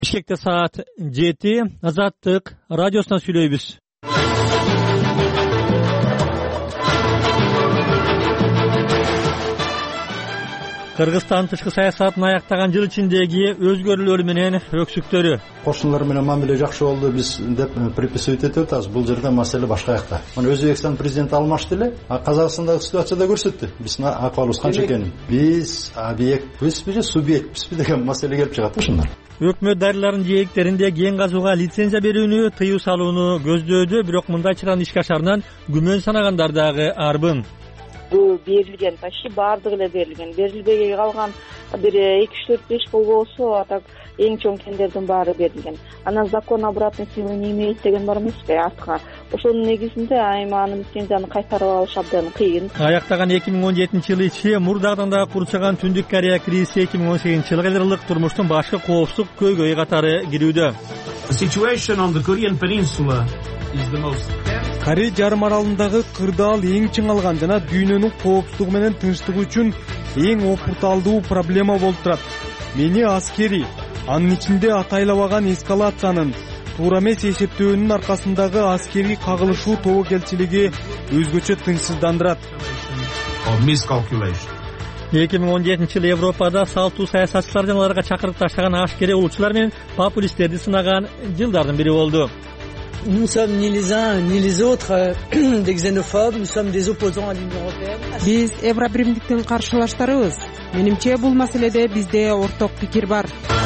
Бишкекте саат 7. Азаттык радиосунан сүйлөйбүз. Кыргызстан тышкы саясатын аяктаган жыл ичиндеги өзгөрүүлөр менен өксүктөрү. Кошуналар менен мамиле жакшы болду биз деп приписывать этип атабыз. Бул жерде маселе башка жакта. Мына Өзбекстан президенти алмашты эле, Казакстандагы ситуация да көрсөттү. Биздин акыбалыбыз канча экенин. Биз объектпизби же субъектпизби деген маселе келип чыгат ушундар. Өкмөт дарыларын жээктеринде кен казууга лицензия берүүнү тыюу салууну көздөөдү, бирок мындай чараны ишке ашарынан күмөн санагандар дагы арбын. Бул берилген, почти баардыгы эле берилбей калган бир 2-4-5 болбосо, а так эң чоң кендердин баары берилген. Анан закон обратной силы не имеет деген бар эмеспи артка. Ошонун негизинде айманын лицензияны кайтарып алыш абдан кыйын. Аяктаган 2017-жылы ичи мурдагыдан дагы курчаган Түндүк Корея кризиси 2018-жылга кадырлык турмуштун башкы коопсуздук көйгөй катары кирүүдө. Корей жарым аралындагы кырдаал эң чыңалган жана дүйнөнүн коопсуздугу менен тынчтыгы үчүн эң опурталдуу проблема болуп турат. Мени аскери, анын ичинде атайлабаган эскалациянын, туура эмес эсептөөнүн аркасындагы аскерий кагылышуу тобокелчилиги өзгөчө тынчсыздандырат. 2017-жылы Европада салтуу саясатчылар жана аларга чакырып таштаган ашкере улуучулар менен популисттерди сынаган жылдардын бири болду. Nous sommes ni les uns ni les autres des xénophobes, nous sommes des opposants à l'Union européenne. Биз Евробиримдиктин каршылаштарыбыз. Менимче бул маселеде бизде орток пикир бар.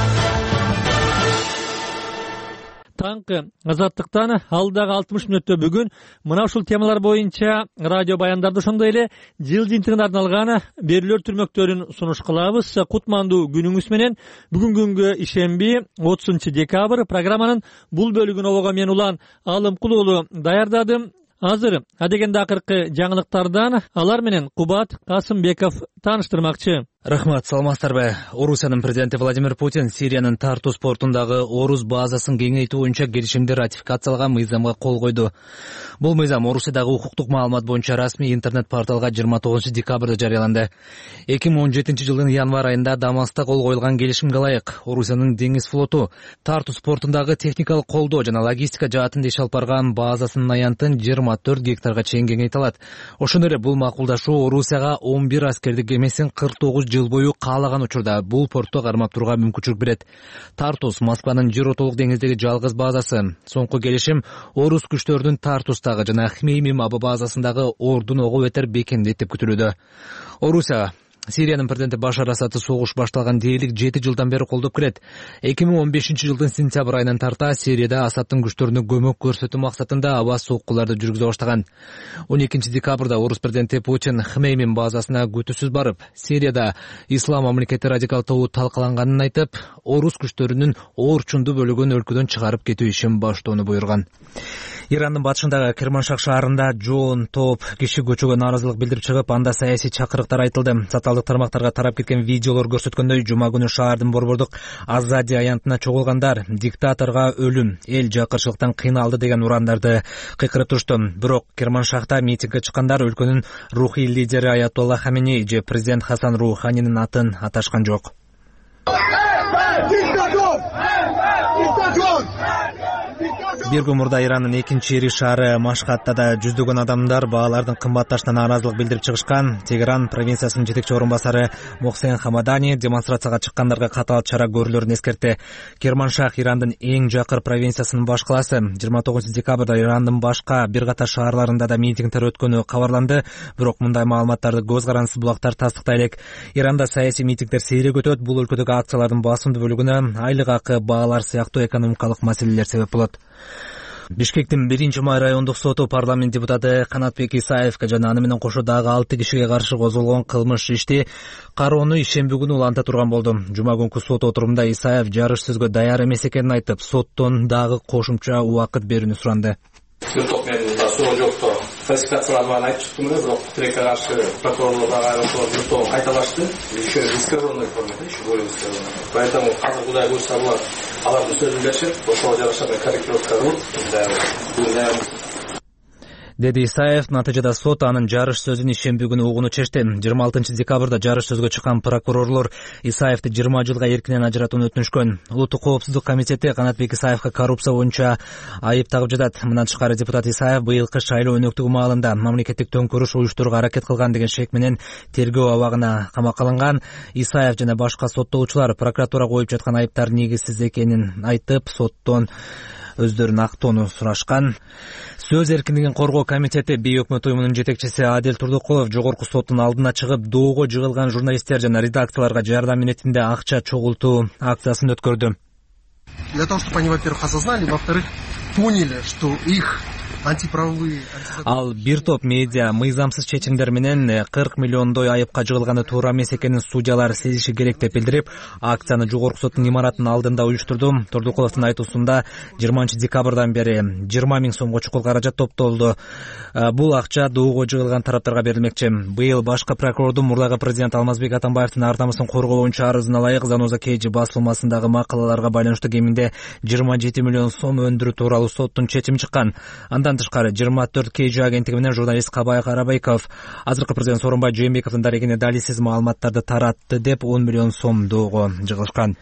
Таңкы Азаттыктан алдагы 60 мүнөттө бүгүн мына ушул темалар боюнча радио баяндарды ошондой эле жыл жыйынтыгына арналган берүүлөр түрмөктөрүн сунуш кылабыз. Кутмандуу күнүңүз менен. Бүгүнкү күнгө ишемби 30 декабрь программанын бул бөлүгүн обого мен улан Алымкул уулу даярдадым. Азыр адегенде акыркы жаңылыктардан алар менен Кубат Касымбеков тааныштырмакчы. Рахмат, саламатсыздарбы. Орусиянын президенти Владимир Путин Сириянын Тартус портундагы Орус базасын кеңейтүү боюнча келишимди ратификациялаган мыйзамга кол койду. Бул мыйзам Орусиядагы укуктук маалымат боюнча расмий интернет порталга 29 декабрда жарыяланды. 2017-жылдын январь айында Дамаста кол коюлган келишимге ылайык Орусиянын деңиз флоту Тартус портундагы техникалык колдоо жана логистика жаатында иш алып барган базасынын аянтын 24 гектарга чейин кеңейте алат. Ошондой эле бул макулдашуу Орусияга 11 аскердик кемесин 49 жыл бою каалаган учурда бул портто кармап турууга мүмкүнчүлүк берет. Тартус Москванын Жиротолук деңиздеги жалгыз базасы. Соңку келишим орус күчтөрүнүн Тартустагы жана Хмеймим аба базасындагы ордун ого бетер бекемдейт деп күтүлүүдө. Орусия Сириянын президенти Башар Асадты согуш башталган дээрлик 7 жылдан бери колдоп келет. 2015-жылдын сентябрь айынан тарта Сирияда Асадтын күчтөрүнө көмөк көрсөтүү максатында аба соккуларды жүргүзө баштаган. 12 декабрда орус президенти Путин Хмеймим базасына күтүүсүз барып, Сирияда ислам мамлекети радикалдуу талкаланганын айтып, орус күчтөрүнүн орчундуу бөлүгүн өлкөдөн чыгарып кетүү ишин баштоону буйруган. Ирандын батышындагы Керманшах шаарында жоон топ киши көчөгө нааразылык билдирип чыгып, анда саясий чакырыктар айтылды. Социалдык тармактарга тарап кеткен видеолор көрсөткөндөй, жума күнү шаардын борбордук Азади аянтына чогулгандар диктаторго өлүм, эл жакырчылыктан кыйналды деген урандарды кыйкырып турушту. Бирок Керманшахта митингге чыккандар өлкөнүн рухий лидери Аятолла Хаменей же президент Хасан Руханинин атын аташкан жок. Бир күн мурда Ирандын экинчи ири шаары Машхатта да жүздөгөн адамдар баалардын кымбатташына нааразылык билдирип чыгышкан. Тегеран провинциясынын жетекчи орун басары Мохсен Хамадани демонстрацияга чыккандарга катаал чара көрүлөрүн эскертти. Керманшах Ирандын эң жакыр провинциясынын баш калаасы. 29 декабрда Ирандын башка бир катар шаарларында да митингдер өткөнү кабарланды. Бирок мындай маалыматтарды көз карансыз булактар тастыктай элек. Иранда саясий митингдер сейрек өтөт. Бул өлкөдөгү акциялардын басымдуу бөлүгүнө айлык акы, баалар сыяктуу экономикалык маселелер себеп болот. Бишкектин 1-май райондук соту парламент депутаты Канатбек Исаевге жана аны менен кошо дагы 6 кишиге каршы козголгон кылмыш ишти кароону ишемби күнү уланта турган болду. Жума күнкү сот отурумда Исаев жарыш сөзгө даяр эмес экенин айтып, соттон дагы кошумча убакыт берүүнү суранды. Фальсификациялардан айтып чыктым эле, бирок тилекке каршы прокурорлор дагы айрым кайталашты. Еще рискованный формада, еще более рискованный. Поэтому азыр кудай буйрса булар алардын сөзүн беришет, ошого жараша корректировка кылып, деди Исаев. Натыйжада сот анын жарыш сөзүн ишемби күнү угууну чечти. 26 декабрда жарыш сөзгө чыккан прокурорлор Исаевди 20 жылга эркинен ажыратууну өтүнүшкөн. Улуттук коопсуздук комитети Канатбек Исаевга коррупция боюнча айып тагып жатат. Мындан тышкары депутат Исаев быйылкы шайлоо өнөктүгү маалында мамлекеттик төңкөрүш уюштурууга аракет кылган деген шек менен тергөө абагына камакка алынган. Исаев жана башка соттолуучулар прокуратура коюп жаткан айыптар негизсиз экенин айтып, соттон өздөрүн актоону сурашкан. Сөз эркиндигин коргоо комитети бейөкмөт уюмунун жетекчиси Адил Турдукулов жогорку соттун алдына чыгып, доого жыгылган журналисттер жана редакцияларга жардам минетинде акча чогултуу акциясын өткөрдү. Для того, чтобы они, во-первых, осознали, во-вторых, поняли, что их антиправовые... Ал бир топ медиа мыйзамсыз чечимдер менен 40 миллиондой айыпка жыгылганы туура эмес экенин судьялар сезиши керек деп билдирип, акцияны жогорку соттун имаратынын алдында уюштурду. Турдукуловдун айтуусунда 20 декабрдан бери 20 000 сомго чукул каражат топтолду. Бул акча доого жыгылган тараптарга берилмекчи. Быйыл башкы прокурордун мурдагы президент Алмазбек Атамбаевдин ар намысын коргоо боюнча арызына ылайык Заноза Кейджи басылмасындагы макалаларга байланыштуу кеминде 27 миллион сом өндүрүү тууралуу соттун чечими чыккан. Андан тышкары 24 Кейджи агенттиги менен журналист Кабай Карабайков азыркы президент Сооронбай Жээнбековдун дарегине далилсиз маалыматтарды таратты деп 10 миллион сом доого жыгылышкан.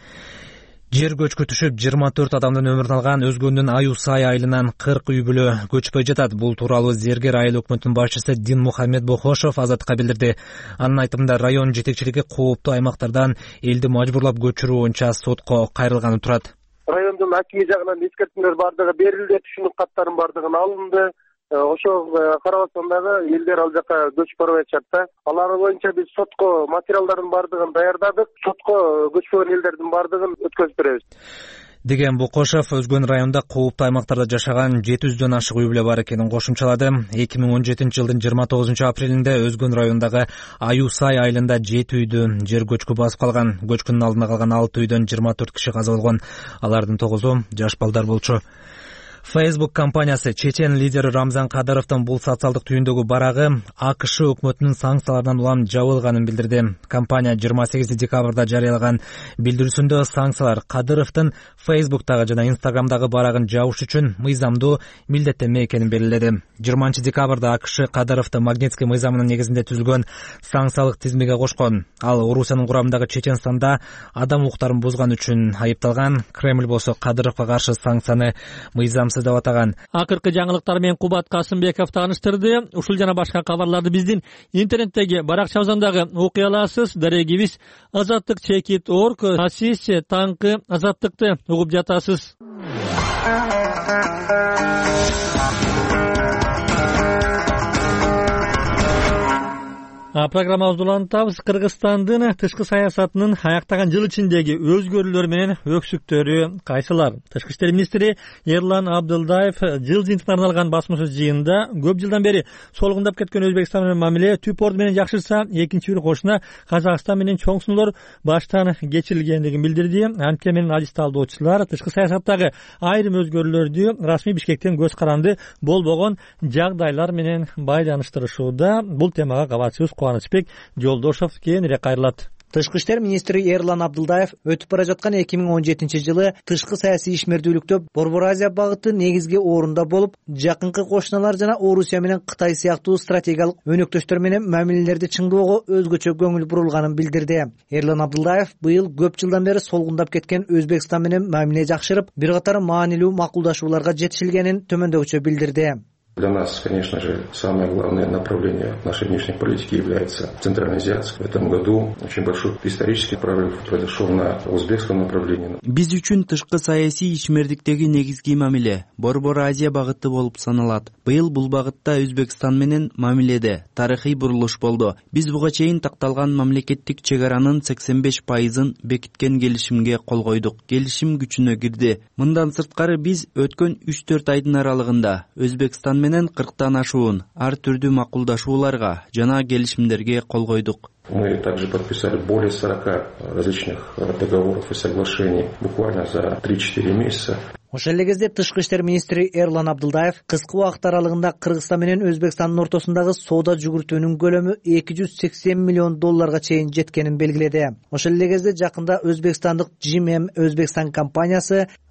Жер көчкү түшүп 24 адамдын өмүрүн алган Өзгөндүн Аюсай айылынан 40 үй бүлө көчпөй жатат. Бул тууралуу Зергер айыл өкмөтүнүн башчысы Дин Мухаммед Бохошов Азаттыкка билдирди. Анын айтымында район жетекчилиги кооптуу аймактардан элди мажбурлап көчүрүү боюнча сотко кайрылганы турат. Райондун акими жагынан эскертүүлөр бардыгы берилди, түшүнүк каттарын бардыгын алынды. Ошо карабастан дагы элдер ал жака көчүп барбай атышат да. Алар боюнча биз сотко материалдардын бардыгын даярдадык. Сотко көчпөгөн элдердин бардыгын өткөзүп беребиз деген Бокошов Өзгөн районунда кооптуу аймактарда жашаган 700дөн ашык үй бүлө бар экенин кошумчалады. 2017 жылдын 29 апрелинде Өзгөн районундагы Аюсай айылында 7 үйдү жер көчкү басып калган. Көчкүнүн алдына калган 6 үйдөн 24 киши каза болгон. Алардын 9-у жаш балдар болчу. Facebook компаниясы чечен лидери Рамзан Кадыровдун бул социалдык түйүндөгү барагы АКШ өкмөтүнүн санкцияларынан улам жабылганын билдирди. Компания 28 декабрда жарыялаган билдирүүсүндө санкциялар Кадыровдун Facebook'тагы жана Instagram'дагы барагын жабыш үчүн мыйзамдуу милдеттенме экенин белгиледи. 20 декабрда АКШ Кадыровду Магнитский мыйзамынын негизинде түзүлгөн санкциялык тизмеге кошкон. Ал Орусиянын курамындагы Чеченстанда адам укуктарын бузган үчүн айыпталган. Кремль болсо Кадыровго каршы санкцияны мыйзам деп атаган. Акыркы жаңылыктар менен Кубат Касымбеков тааныштырды. Ушул жана башка кабарларды биздин интернеттеги баракчабыздан окуй аласыз. Дарегибиз azattik.org. Сиз таңкы азаттыкты угуп жатасыз. Программабызды улантабыз. Кыргызстандын тышкы саясатынын аяктаган жыл ичиндеги өзгөрүүлөр менен өксүктөрү кайсылар? Тышкы иштер министри Эрлан Абдылдаев жыл жыйынтыгына арналган басмасөз жыйынында көп жылдан бери солгундап кеткен Өзбекстан менен мамиле түп орду менен жакшырса, экинчи бир кошуна Казакстан менен чоң сыноолор баштан кечирилгендигин билдирди. Анткени менен адис талдоочулар тышкы саясаттагы айрым өзгөрүүлөрдү расмий Бишкектен көз каранды болбогон жагдайлар менен байланыштырышууда. Бул темага кабарчыбыз Кубанычбек Жолдошов кийинирээк кайрылат. Тышкы иштер министри Эрлан Абдылдаев өтүп бара жаткан 2017 жылы тышкы саясий ишмердүүлүктө Борбор Азия багыты негизги орунда болуп, жакынкы кошуналар жана Орусия менен Кытай сыяктуу стратегиялык өнөктөштөр менен мамилелерди чыңдоого өзгөчө көңүл бурулганын билдирди. Эрлан Абдылдаев быйыл көп жылдан бери солгундап кеткен Өзбекстан менен мамиле жакшырып, бир катар маанилүү макулдашууларга жетишилгенин төмөндөгүчө билдирди. Для нас, конечно же, самое главное направление нашей внешней политики является Центральноазиатское. В этом году очень большой исторический прорыв произошел на узбекском направлении. Биз үчүн тышкы саясий ишмердиктеги негизги мамиле Борбор Азия багыты болуп саналат. Быйыл бул багытта Өзбекстан менен мамиледе тарыхый бурулуш болду. Биз буга чейин такталган мамлекеттик чек аранын 85%-ын бекиткен келишимге кол койдук. Келишим күчүнө кирди. Мындан сырткары биз өткөн 3-4 айдын аралыгында Өзбекстан менен 40тан ашуун ар түрдүү макулдашууларга жана келишимдерге кол койдук. Мы также подписали более 40 различных договоров и соглашений буквально за 3-4 месяца. Ошол эле кезде тышкы иштер министри Эрлан Абдылдаев кыска убакыт аралыгында Кыргызстан менен Өзбекстандын ортосундагы соода жүгүртүүнүн көлөмү $280 миллион чейин жеткенин белгиледи. Ошол эле кезде жакында өзбекстандык GMM Өзбекстан компаниясы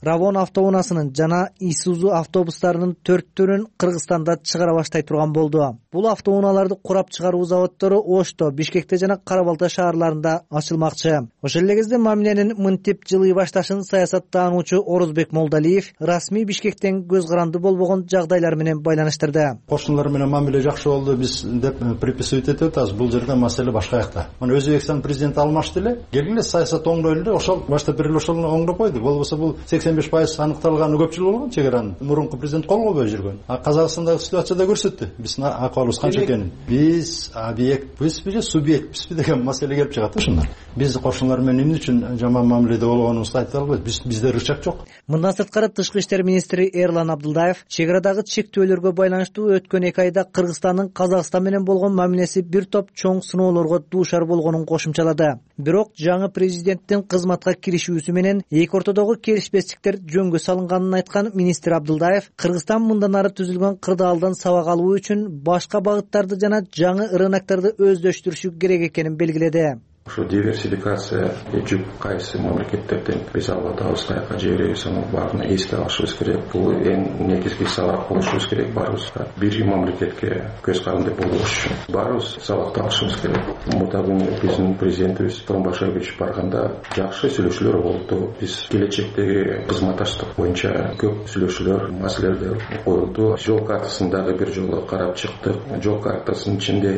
Равон автоунаасынын жана Isuzu автобустарынын 4-түрүн Кыргызстанда чыгара баштай турган болду. Бул автоунааларды курап чыгаруу заводдору Ошто, Бишкекте жана Кара-Балта шаарларында ачылмакчы. Ошол эле кезде мамиленин мынтип жылый башташын саясаттануучу Орозбек Молдалиев расмий Бишкектен көз каранды болбогон жагдайлар менен байланыштырды. Кошуналар менен мамиле жакшы болду биз деп приписывать этип атабыз. Бул жерде маселе башка жакта. Мына Өзбекстан президенти алмашты эле, келгиле саясат оңдойлу эле, ошол башта бир эле ошону оңдоп койду. Болбосо бул 85% анықталғаны көп жыл болгон чегаранын. Мурунку президент кол койбой жүргөн. Казакстандагы ситуацияда көрсөттү. Биздин акыбарыбыз канча экенин. Биз объект, бизби субъект, бизби деген маселе келип чыгат ушундар. Биз кошуналар менен эмне үчүн жаман мамиледе болгонубузду айта албайбыз. Бизде рычаг жок. Мындан сырткары Тышкы иштер министри Эрлан Абдылдаев чегарадагы чектөөлөргө байланыштуу өткөн 2 айда Кыргызстандын Казакстан менен болгон мамилеси бир топ чоң сыноолорго дуушар болгонун кошумчалады. Бирок жаңы президенттин кызматка киришүүсү менен эки ортодогу келишпестиктер жөнгө салынганын айткан министр Абдылдаев Кыргызстан мындан ары түзүлгөн кырдаалдан сабак алуу үчүн башка багыттарды жана жаңы рыноктарды өздөштүрүшү керек экенин белгиледи. Ошо диверсификация жүк кайсы мамлекеттерден биз алып атабыз, каяка жиберебиз, анын баарын эске алышыбыз керек. Бул эң негизги сабак болушубуз керек. Баарыбыз бир мамлекетке көз каранды болуш үчүн баарыбыз сабакты алышыбыз керек. Мутабын биздин президентибиз Томбашевич барганда жакшы сүйлөшүүлөр болду. Биз келечектеги кызматташтык боюнча көп сүйлөшүүлөр, маселелер коюлду. Жол картасындагы бир жолу карап чыктык. Жол картасынын ичинде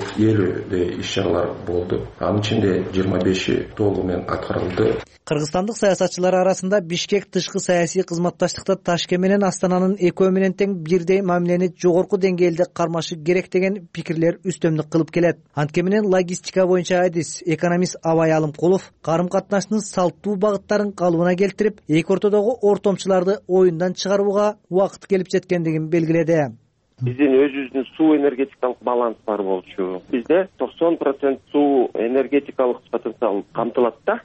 50 иш-чаралар болду. Анын ичинде 25 толугу менен аткарылды. Кыргызстандык саясатчылар арасында Бишкек тышкы саясий кызматташтыкта Ташкент менен Астананын экөө менен тең бирдей мамилени жогорку деңгээлде кармашы керек деген пикирлер үстөмдүк кылып келет. Антке менен логистика боюнча адис экономист Абай Алымкулов карым катнаштын салттуу багыттарын калыбына келтирип, эки ортодогу ортомчуларды оюндан чыгарууга убакыт келип жеткендигин белгиледи. Биздин өзүбүздүн суу энергетикалык баланс бар болчу. Бизде 90% суу энергетикалык потенциал камтылат да.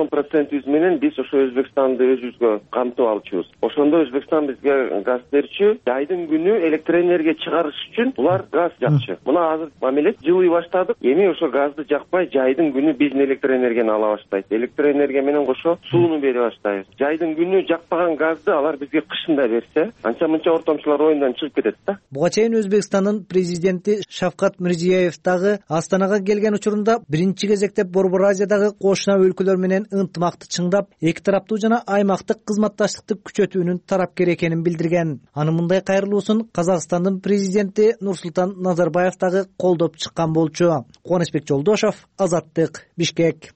90% менен биз ошо Өзбекстанды өзүбүзгө камтып алчубуз. Ошондо Өзбекстан бизге газ берчү. Жайдын күнү электроэнергия чыгарыш үчүн булар газ жакчы. Мына азыр мамиле жылый баштадык. Эми ошо газды жакпай жайдын күнү биздин электроэнергияны ала баштайт. Электроэнергия менен кошо сууну бере баштайбыз. Жайдын күнү жакпаган газды алар бизге кышында берсе, анча-мынча ортомчулар оюндан чыгып кетет да. Буга чейин Өзбекстандын президенти Шавкат Мирзиёев дагы Астанага келген учурунда биринчи кезекте Борбор Азиядагы кошуна өлкөлөр менен ынтымакты чыңдап, эки тараптуу жана аймактык кызматташтыкты күчөтүүнүн тарапкер экенин билдирген. Анын мындай кайрылуусун Казакстандын президенти Нурсултан Назарбаев дагы колдоп чыккан болчу. Кубанычбек Жолдошов, Азаттык, Бишкек.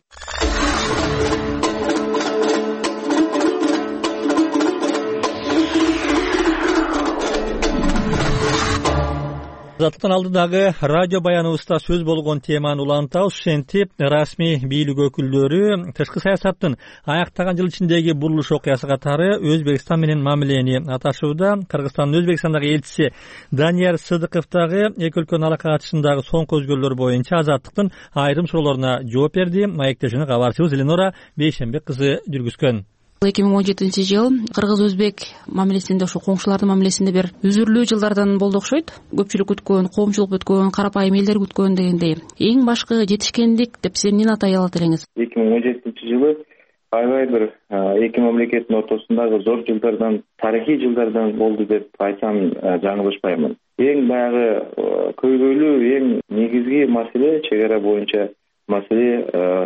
Азаттыктын алдыдагы радио баяныбызда сөз болгон теманы улантабыз. Ошентип расмий бийлик өкүлдөрү тышкы саясаттын аяктаган жыл ичиндеги бурулуш окуясы катары Өзбекстан менен мамилени аташууда. Кыргызстандын Өзбекстандагы элчиси Данияр Сыдыков дагы эки өлкөнүн алака катышындагы соңку өзгөрүүлөр боюнча Азаттыктын айрым суроолоруна жооп берди. Маектешини кабарчыбыз Эленора Бейшембек кызы жүргүзгөн. 2017 жыл кыргыз-өзбек мамилесинде, ошо коңшулардын мамилесинде бир үзүрлүү жылдардан болду окшойт. Көпчүлүк күткөн, коомчулук күткөн, карапайым элдер күткөн дегендей. Эң башкы жетишкендик деп сиз эмнени атай алат элеңиз? 2017 жылы аябай бир эки мамлекеттин ортосундагы зор жылдардан, тарыхый жылдардан болду деп айтсам жаңылышпаймын. Эң баягы көйгөйлүү, эң негизги маселе чек ара боюнча маселе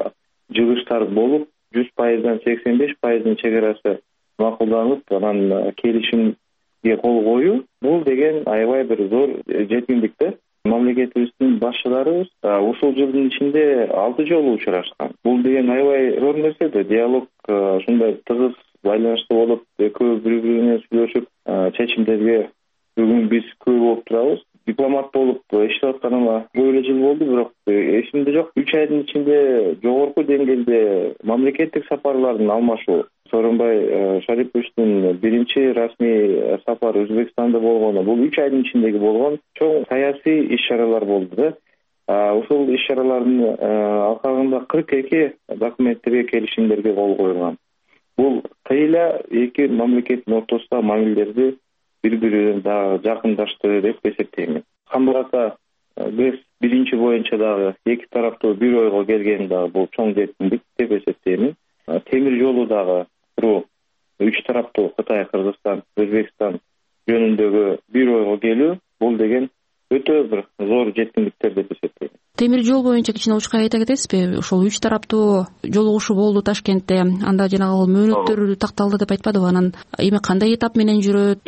жыгыштар болуп, 100%-дан 85%-дын чек арасы макулданып, анан келишимге кол коюу, бул деген аябай бир зор жеткиндик да. Мамлекетибиздин башчыларыбыз ушул жылдын ичинде 6 жолу учурашкан. Бул деген аябай зор нерсе да. Диалог ушундай тыгыз байланышта болуп, экөө бири-бири сүйлөшүп, чечимдерге бүгүн биз көп болуп турабыз. Дипломат болуп иштеп атканыма көп эле жыл болду, бирок эсимде жок. 3 айдын ичинде жогорку деңгээлде мамлекеттик сапарлардын алмашуу. Сооронбай Шариповичтин биринчи расмий сапар Өзбекстанда болгону, бул 3 айдын ичиндеги болгон чоң саясий иш-чаралар болду да. Ушул иш-чаралардын алкагында 42 документтерге, келишимдерге кол коюлган. Бул кыйла эки мамлекеттин ортосундагы мамилелерди бири-биринен дагы жакындаштырды деп эсептейм. Кандайдыр ата ГЭС биринчи боюнча дагы эки тараптуу бир ойго келген дагы бул чоң жеткиндик деп эсептейм. Темир жолу дагы куруу үч тараптуу Кытай, Кыргызстан, Өзбекстан жөнүндөгү бир ойго келүү бул деген өтө бир зор жеткиндиктер деп эсептейм. Темир жол боюнча кичине учка айта кетесизби? Ошол үч тараптуу жолугушуу болду Ташкентте. Анда жанагы мөөнөттөр такталды деп айтпадыбы? Анан эми кандай этап менен жүрөт?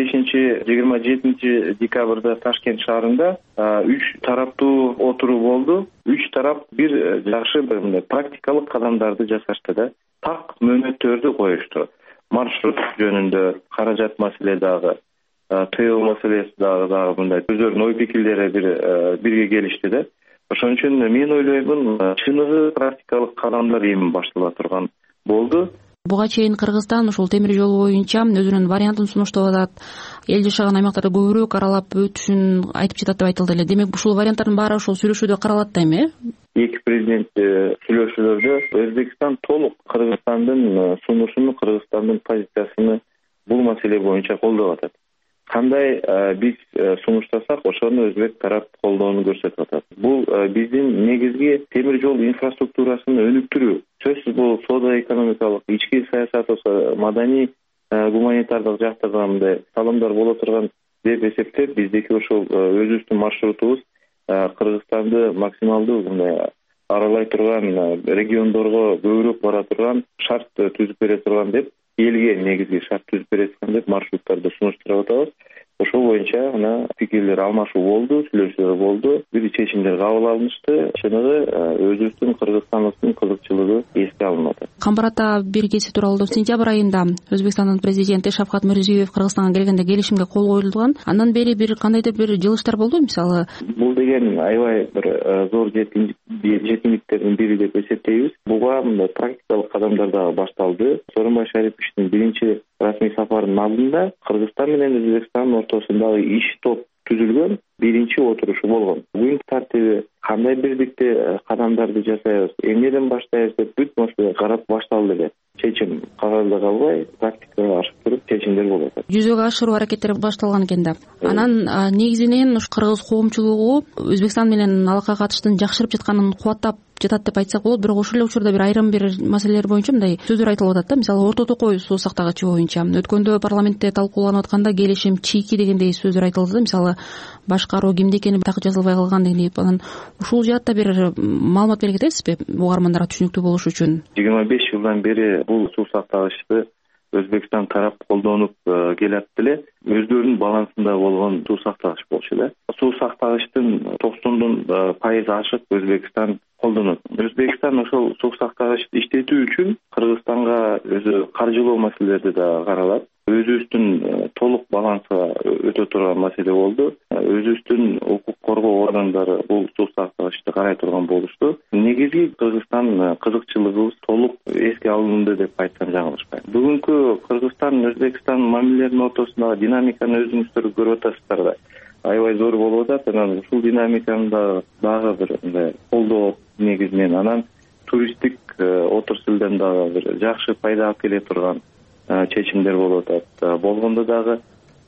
25-27 декабрда Ташкент шаарында үч тараптуу отуруу болду. Үч тарап бир жакшы бир практикалык кадамдарды жасашты да. Так мөөнөттөрдү коюшту. Маршрут жөнүндө, каражат маселе дагы, тыюу маселеси дагы мындай өздөрүнүн ой пикирлери бирге келишти да. Ошон үчүн мен ойлоймун, чыныгы практикалык кадамдар эми баштала турган болду. Буга чейин Кыргызстан ушул темир жол боюнча өзүнүн вариантын сунуштап атат. Эл жашаган аймактарды көбүрөөк аралап өтүшүн айтып жатат деп айтылды эле. Демек ушул варианттардын баары ошол сүйлөшүүдө каралат да эми, Эки президент сүйлөшүүлөрдө Өзбекстан толук Кыргызстандын сунушун, Кыргызстандын позициясын бул маселе боюнча колдоп атат. Кандай биз сунуштасак, ошону өзбек тарап колдоону көрсөтүп атат. Бул биздин негизги темир жол инфраструктурасын өнүктүрүү. Сөзсүз бул соода-экономикалык, ички саясат болсо, маданий, гуманитардык жактарда мындай салымдар боло турган деп эсептеп, биздики ошол өзүбүздүн маршрутубуз Кыргызстанды максималдуу мындай аралай турган, региондорго көбүрөөк бара турган шарт түзүп бере турган деп, элге негизги шарт түзүп бере турган деп маршруттарды сунуштуруп атабыз. Ошол боюнча мына пикирлер алмашуу болду, сүйлөшүүлөр болду, бир чечимдер кабыл алынышты. Чыныгы өзүбүздүн Кыргызстандын кызыкчылыгы эске алынып атат. Камбар ата биргеси тууралуу сентябрь айында Өзбекстандын президенти Шавкат Мирзиёев Кыргызстанга келгенде келишимге кол коюлган. Андан бери кандайдыр бир жылыштар болду мисалы? Бул деген аябай бир зор жеткиндиктердин бири деп эсептейбиз. Буга мындай практикалык кадамдар дагы башталды. Сооронбай Шариповичтин биринчи расмий сапарынын алдында Кыргызстан менен Өзбекстандын ортосундагы иш топ түзүлгөн биринчи отурушу болгон. Күн тартиби кандай бирдикте кадамдарды жасайбыз, эмнеден баштайбыз деп бүт маселе карап башталды эле. Чечим кагазда калбай, практикага ашып туруп чечимдер болуп атат. Жүзөгө ашыруу аракеттери башталган экен да. Анан негизинен ушу кыргыз коомчулугу Өзбекстан менен алака катыштын жакшырып жатканын кубаттап жатат деп айтсак болот. Бирок ошол эле учурда бир айрым бир маселелер боюнча мындай сөздөр айтылып атат да. Мисалы Орто Токой суу сактагычы боюнча өткөндө парламентте талкууланып атканда келишим чийки дегендей сөздөр айтылды да. Мисалы башкаруу кимде экени так жазылбай калган деп. Анан ушул жаатта бир маалымат бере кетесизби угармандарга түшүнүктүү болуш үчүн? 25 жылдан бери бул суу сактагычты Өзбекстан тарап колдонуп келет эле. Өздөрүнүн балансында болгон суу сактагыч болчу да. Суу сактагычтын 90% ашык Өзбекстан колдонот. Өзбекстан ошол суу сактагычты иштетүү үчүн Кыргызстанга өзү каржылоо маселелерди да каралат. Өзүбүздүн толук баланса өтө турган маселе болду. Өзүбүздүн укук коргоо органдары бул суу сактагычты карай турган болушту. Негизги Кыргызстан кызыкчылыгыбыз толук эске алынды деп айтсам жаңылышпайм. Бүгүнкү Кыргызстан Өзбекстан мамилелеринин ортосундагы динамиканы өзүңүздөр көрүп атасыздар да. Аябай зор болуп атат. Анан ушул динамиканы дагы бир мындай колдоо негизинен, анан туристтик отраслдан дагы бир жакшы пайда алып келе турган чечимдер болуп атат. Болгондо дагы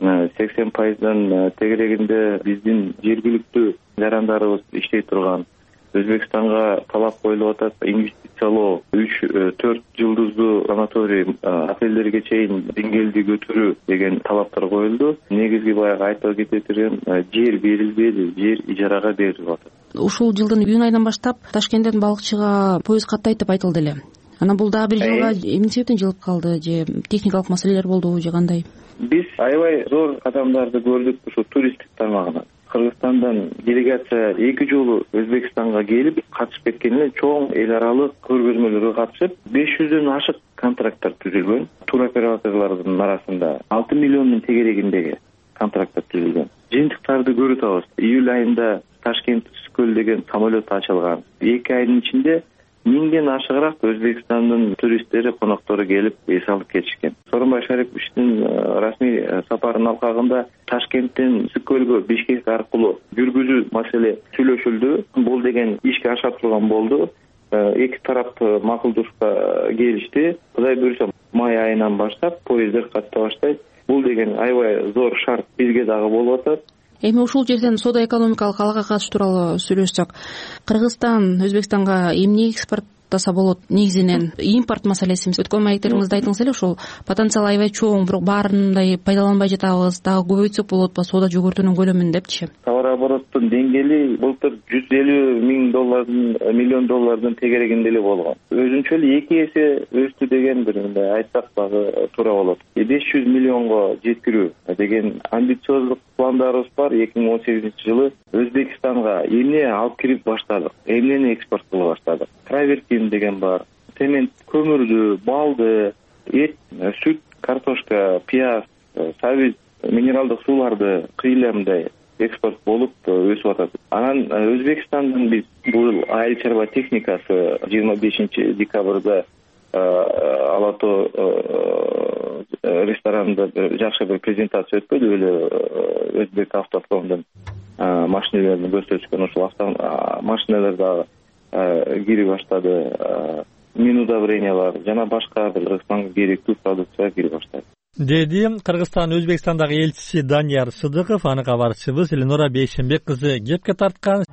80%дан тегерегинде биздин жергиликтүү жарандарыбыз иштей турган. Өзбекстанга талап коюлуп атат, инвестициялоо 3-4 жылдыздуу санаторий отелдерге чейин деңгээлди көтөрүү деген талаптар коюлду. Негизги баягы айтып кететирем, жер берилбеди, жер ижарага берилип атат. Ушул жылдын июнь айынан баштап Ташкенттен Балыкчыга поезд каттайт деп айтылды эле. Анан бул дагы бир жылга эмне себептен жылып калды, же техникалык маселелер болдубу, же кандай? Биз аябай зор кадамдарды көрдүк ушул туристтик тармагынан. Кыргызстандан делегация 2 жолу Өзбекстанга келип катышып кеткен эле, чоң эл аралык көргөзмөлөргө катышып 500дөн ашык контракттар түзүлгөн. Туроператорлордун арасында 6 миллиондун тегерегиндеги контракттар түзүлгөн. Жыйынтыктарды көрүп атабыз. Июль айында Ташкент Түскөл деген самолет ачылган. 2 айдын ичинде 1000ден ашыгыраак Өзбекстандын туристтери, коноктору келип эс алып кетишкен. Сооронбай Шариповичтин расмий сапарынын алкагында Ташкенттен Түскөлгө Бишкек аркылуу жүргүзүү маселе сүйлөшүлдү. Бул деген ишке аша турган болду. Эки тарапты макулдушка келишти. Кудай буйрса май айынан баштап поезддер ката баштайт. Бул деген аябай зор шарт бизге дагы болуп атат. Эми ушул жерден соода-экономикалык алака катыш тууралуу сүйлөшсөк, Кыргызстан Өзбекстанга эмне экспорт токтоса болот. Негизинен импорт маселеси, өткөн маектериңизде айтыңыз эле ушул потенциал аябай чоң, бирок баарындай пайдаланбай жатабыз, дагы көбөйтсөк болот ба соода жүгүртүүнүн көлөмүн депчи. Товар обороттун деңгээли былтыр $150 миллион тегерегинде эле болгон. Өзүнчө эле 2 эсе өстү деген бир мындай айтсак дагы туура болот. 500 миллионго жеткирүү деген амбициоздук пландарыбыз бар. 2018-жылы Өзбекстанга эмне алып кирип баштадык, эмнени экспорт кыла баштадык. Травертин деген бар, цемент, көмүрдү, балды, эт, сүт, картошка, пияз, сабиз, минералдык сууларды кыйла мындай экспорт болуп өсүп атат. Анан Өзбекстандан биз бул айыл чарба техникасы 25 декабрда Алато ресторанында жакшы бир презентация өтпөдү беле, Өзбек автопромдун машиналарын көрсөтүшкөн. Ошол машиналар дагы кире баштады, мин удобрениялар жана башка бир Кыргызстанга керектүү продукция кире баштады, деди Кыргызстан Өзбекстандагы элчиси Данияр Сыдыков. Аны кабарчыбыз Эленора Бейшенбек кызы кепке тарткан.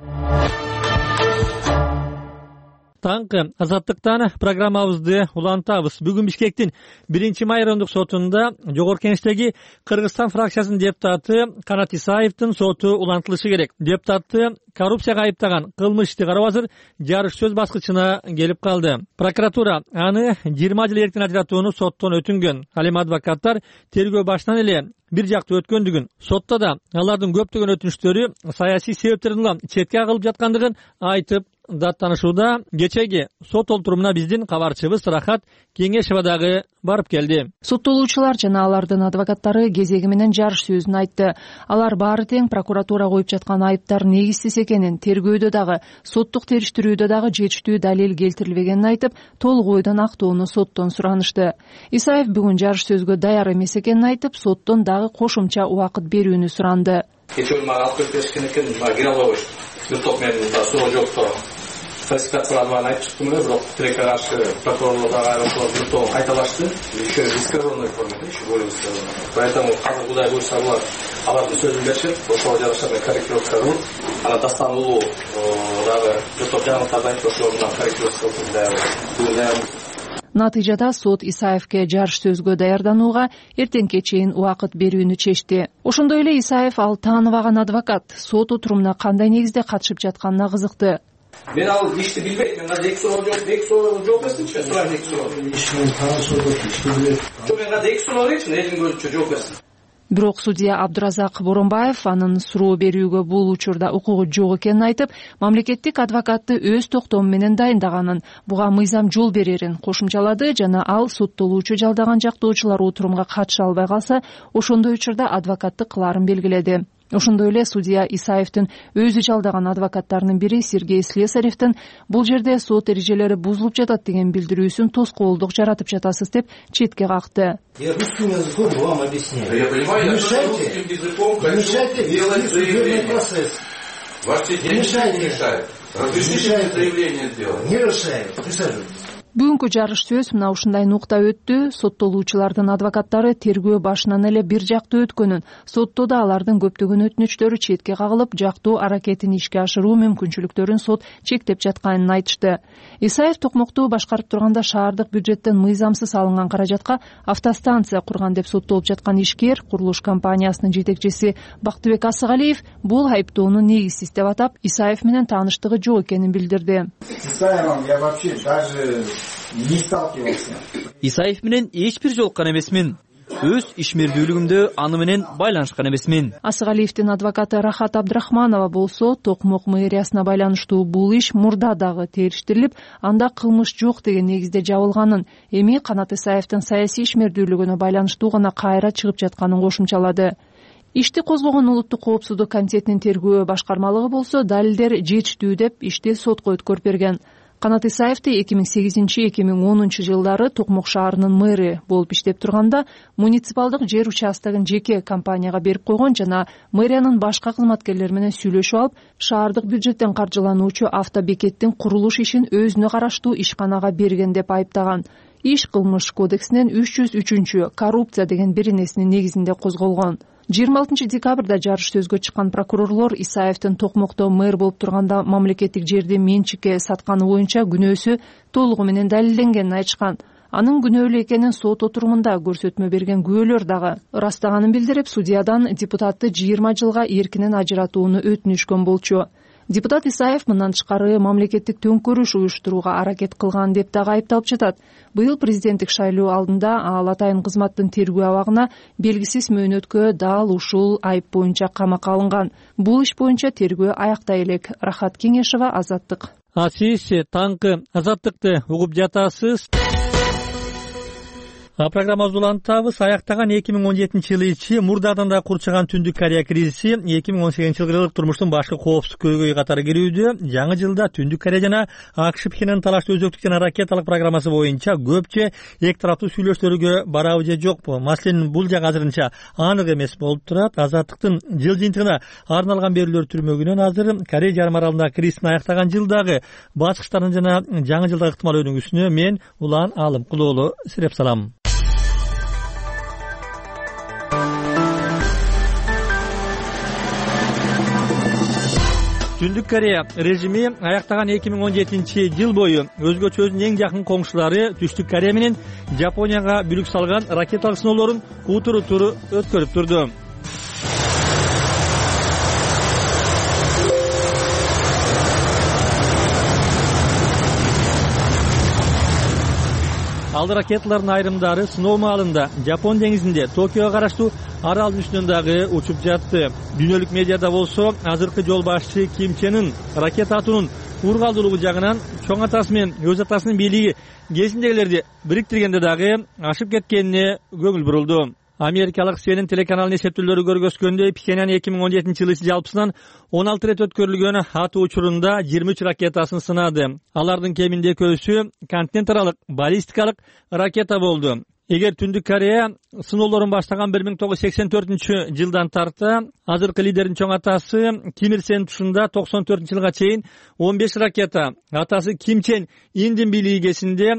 Таңкы азаттыктан программабызды улантабыз. Бүгүн Бишкектин 1-май райондук сотунда Жогорку Кеңештеги Кыргызстан фракциясынын депутаты Канат Исаевдин соту улантылышы керек. Депутатты коррупцияга айыптаган кылмыш ишти кароо азыр жарыш сөз баскычына келип калды. Прокуратура аны 20 жыл эркин ажыратууну соттон өтүнгөн. Ал эми адвокаттар тергөө башынан эле бир жакты өткөндүгүн, сотто да алардын көптөгөн өтүнүчтөрү саясий себептерден четке кагылып жаткандыгын айтып даттанышууда. Кечеги сот олтурумуна биздин кабарчыбыз Рахат Кеңешева дагы барып келди. Соттолуучулар жана алардын адвокаттары кезеги менен жарыш сөзүн айтты. Алар баары тең прокуратура коюп жаткан айыптар негизсиз экенин, тергөөдө дагы, соттук териштирүүдө дагы жетиштүү далил келтирилбегенин айтып, толук ойдон актоону соттон суранышты. Исаев бүгүн жарыш сөзгө даяр эмес экенин айтып, соттон дагы кошумча убакыт берүүнү суранды. Кечээ мага алып беришкен экен, мага кире албай коюшту. Биртоп мен суроо жокту фальсификацияларды айтып чыктым эле, бирок тилекке каршы прокурорлор дагы айрымчылар биртоп кайталашты. Еще искаженной формада, еще более искаженной. Поэтому казыр кудай буйрса алардын сөзүн беришет, ошого жараша корректировка кылып, анан Дастан уулу дагы биртоп жаңылыктарды айтып, ошого менен корректировка кылып Натыйжада сот Исаевке жарыш сөзгө даярданууга эртеңке чейин убакыт берүүнү чечти. Ошондой эле Исаев ал тааныбаган адвокат сот отурумуна кандай негизде катышып жатканына кызыкты. Мен ал ишти билбейм, мен азыр эки суроо жооп берсинчи, сурайм эки суроо. Ишин таанышып билет. Жок, мен азыр эки суроо берейинчи, элдин көзүнчө жооп берсин. Бирок судья Абдуразак Боронбаев анын суроо берүүгө бул учурда укугу жок экенин айтып, мамлекеттик адвокатты өз токтому менен дайындаганын, буга мыйзам жол берерин кошумчалады жана ал соттолуучу жалдаган жактоочулар отурумга катыша албай калса, ошондой учурда адвокатты кылаарын белгиледи. Ошондой эле судья Исаевдин өзү жалдаган адвокаттарынын бири Сергей Слесаревдин бул жерде сот эрежелери бузулуп жатат деген билдирүүсүн тоскоолдук жаратып жатасыз деп четке какты. Я русским языком вам объясняю. Я понимаю, я русским языком хочу делать заявление. Ваши деньги не мешают. Разрешите заявление сделать. Не решают. Присаживайтесь. Бүгүнкү жарыш сөз мына ушундай нукта өттү. Соттолуучулардын адвокаттары тергөө башынан эле бир жакты өткөнүн, сотто да алардын көптөгөн өтүнүчтөрү четке кагылып, жактоо аракетин ишке ашыруу мүмкүнчүлүктөрүн сот чектеп жатканын айтышты. Исаев Токмокту башкарып турганда шаардык бюджеттен мыйзамсыз алынган каражатка автостанция курган деп соттолуп жаткан ишкер, курулуш компаниясынын жетекчиси Бактыбек Асыгалиев бул айыптоону негизсиз деп атап, Исаев менен тааныштыгы жок экенин билдирди. Исаевым я вообще даже не сталкивался. Исаев менен эч бир жолуккан эмесмин. Өз ишмердүүлүгүмдө аны менен байланышкан эмесмин. Асыгалиевдин адвокаты Рахат Абдрахманова болсо, Токмок мэриясына байланыштуу бул иш мурда дагы териштирилип, анда кылмыш жок деген негизде жабылганын, эми Канат Исаевдин саясий ишмердүүлүгүнө байланыштуу гана кайра чыгып жатканын кошумчалады. Ишти козгогон улуттук коопсуздук комитетинин тергөө башкармалыгы болсо, далилдер жетиштүү деп ишти сотко өткөрүп берген. Канат Исаевди 2008-2010 жылдары Токмок шаарынын мэри болуп иштеп турганда, муниципалдык жер участогун жеке компанияга берип койгон жана мэриянын башка кызматкерлери менен сүйлөшүп алып, шаардык бюджеттен каржылануучу автобекеттин курулуш ишин өзүнө караштуу ишканага берген деп айыптаган. Иш кылмыш кодексинин 303 коррупция деген беренесинин негизинде козголгон. 26 декабрда жарыш сөзгө чыккан прокурорлор Исаевдин Токмокто мэр болуп турганда мамлекеттик жерди менчикке сатканы боюнча күнөөсү толугу менен далилденгенин айтышкан. Анын күнөөлүү экенин сот отурумунда көрсөтмө берген күбөлөр дагы ырастаганын билдирип, судьядан депутатты 20 жылга эркинен ажыратууну өтүнүшкөн болчу. Депутат Исаев мындан тышкары мамлекеттик төңкөрүш уюштурууга аракет кылган деп дагы айыпталып жатат. Быйыл президенттик шайлоо алдында ал атайын кызматтын тергөө абагына белгисиз мөөнөткө дал ушул айып боюнча камакка алынган. Бул иш боюнча тергөө аяктай элек. Рахат Кеңешова, Азаттык. Сиз таңкы Азаттыкты угуп жатасыз. Программабызды улантабыз. Аяктаган 2017 жылы ичи мурдадан да курчаган Түндүк Корея кризиси 2018 жылдагы турмуштун башкы коопсуз көйгөйү катары кирүүдө. Жаңы жылда Түндүк Корея жана АКШ Пхеньян талашты өзөктүк жана ракеталык программасы боюнча көпчө эки тараптуу сүйлөшүүлөргө барабы же жокпу? Маселенин бул жагы азырынча анык эмес болуп турат. Азаттыктын жыл жыйынтыгына арналган берүүлөр түрмөгүнөн азыр Корея жарым аралындагы кризистин аяктаган жылдагы баскычтарын жана жаңы жылдагы ыктымал өнүгүүсүнө мен Улан Алымкулуу сиреп салам. Түндүк Корея режими аяктаган 2017 жыл бою өзгөчө өзүнүн эң жакын коңшулары Түштүк Корея менен Жапонияга бүлүк салган ракеталык сыноолорун утуру өткөрүп турду. Ал ракеталардын айрымдары сыноо маалында Жапон деңизинде Токиого караштуу аралдын үстүнөн дагы учуп жатты. Дүйнөлүк медиада болсо азыркы жол башчы Ким Чен Ын ракета атуунун ургалдуулугу жагынан чоң атасы менен өз атасынын бийлиги кезиндегилерди бириктиргенде дагы ашып кеткенине көңүл бурулду. Америкалык CNN телеканалынын эсептөөлөрү көргөзгөндөй, Пхеньян 2017 жылы жалпысынан 16 рет өткөрүлгөн атуу учурунда 23 ракетасын сынады. Алардын кеминде экөөсү континент аралык баллистикалык ракета болду. Эгер Түндүк Корея сыноолорун баштаган 1984 жылдан тарта азыркы лидердин чоң атасы Ким Ир Сен тушунда 94 жылга чейин 15 ракета, атасы Ким Чен Индин бийлиги кезинде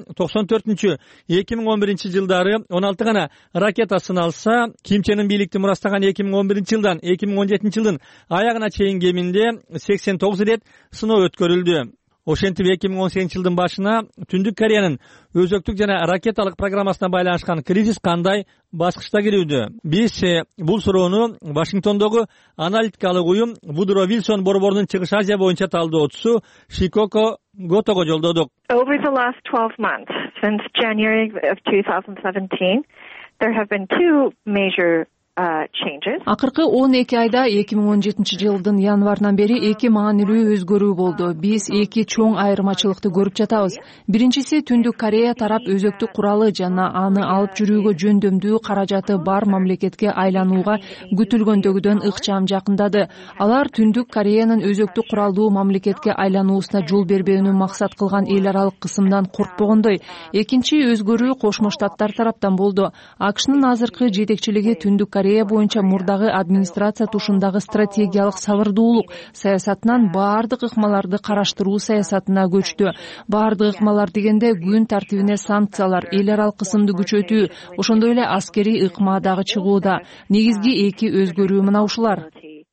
94-2011 жылдары 16 гана ракета сыналса, Ким Ченин бийликти мурастаган 2011 жылдан 2017 жылдын аягына чейин кеминде 89 рет сыноо өткөрүлдү. Ошентип 2018 жылдын башына Түндүк Кореянын өзөктүк жана ракеталык программасына байланышкан кризис кандай баскычта кирүүдө? Биз бул суроону Вашингтондогу аналитикалык уюм Вудро Вилсон борборунун Чыгыш Азия боюнча талдоочусу Шикоко Готого жолдодук. Over the last 12 months, since January of 2017, there have been two major Акыркы 12 айда 2017 жылдын январынан бери эки маанилүү өзгөрүү болду. Биз эки чоң айырмачылыкты көрүп жатабыз. Биринчиси, Түндүк Корея тарап өзөктүк куралы жана аны алып жүрүүгө жөндөмдүү каражаты бар мамлекетке айланууга күтүлгөндөгүдөн ыкчам жакындады. Алар Түндүк Кореянын өзөктүк куралдуу мамлекетке айлануусуна жол бербөөнү максат кылган эл аралык кысымдан коркпогондой. Экинчи өзгөрүү Кошмо Штаттар тараптан болду. АКШнын азыркы жетекчилиги Түндүк Корея боюнча мурдагы администрация тушундагы стратегиялык сабырдуулук саясатынан баардык ыкмаларды караштыруу саясатына көчтү. Баардык ыкмалар дегенде күн тартибине санкциялар, эл аралык кысымды күчөтүү, ошондой эле аскерий ыкма дагы чыгууда. Негизги эки өзгөрүү мына ушулар.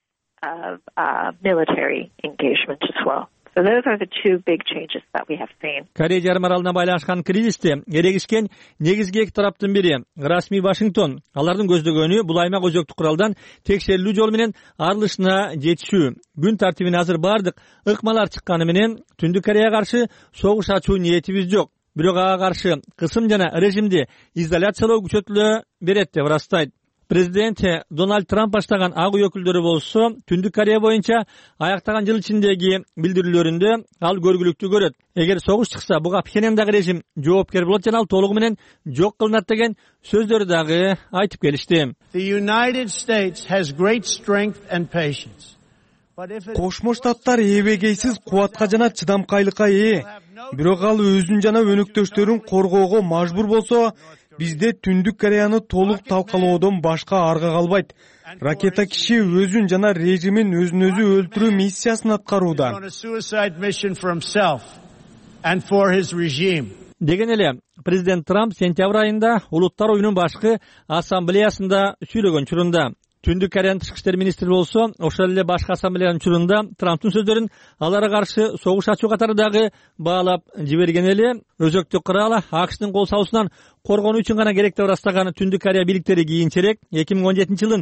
So those are the two big changes that we have seen. Корея жарым аралына байланышкан кризисте эрегишкен негизги эки тараптын бири расмий Вашингтон. Алардын көздөгөнү бул аймак өзөктүк куралдан текшерилүү жолу менен арылышына жетишүү. Күн тартибине азыр бардык ыкмалар чыкканы менен Түндүк Кореяга каршы согуш ачуу ниетибиз жок. Бирок ага каршы кысым жана режимди изоляциялоо күчөтүлө берет деп ырастайт. Президент Дональд Трамп баштаган ак үй өкүлдөрү болсо, Түндүк Корея боюнча аяктаган жыл ичиндеги билдирүүлөрүндө ал көргүлүктүү көрөт. Эгер согуш чыкса, буга Пхеньяндагы режим жооптор болот жана ал толугу менен жок кылынат деген сөздөрү дагы айтып келишти. Кошмо Штаттар эбегейсиз кубатка жана чыдамкайлыкка ээ. Бирок ал өзүн жана өнөктөштөрүн коргоого мажбур болсо, бизде Түндүк Кореяны толук талкалоодон башка арга калбайт. Ракета киши өзүн жана режимин өзүн-өзү өлтүрүү миссиясын аткарууда. Деген эле президент Трамп сентябрь айында Улуттар оюнун башкы ассамблеясында сүйлөгөн чурунда Түндүк Кореянын тышкы иштер министри болсо ошол эле башкы ассамблеянын учурунда Трамптын сөздөрүн аларга каршы согуш ачуу катары дагы баалап жиберген эле. Өзөктүк кырал АКШнын кол салуусунан коргонуу үчүн гана керек деп ырастаган Түндүк Корея бийликтери кийинчерээк 2017 жылдын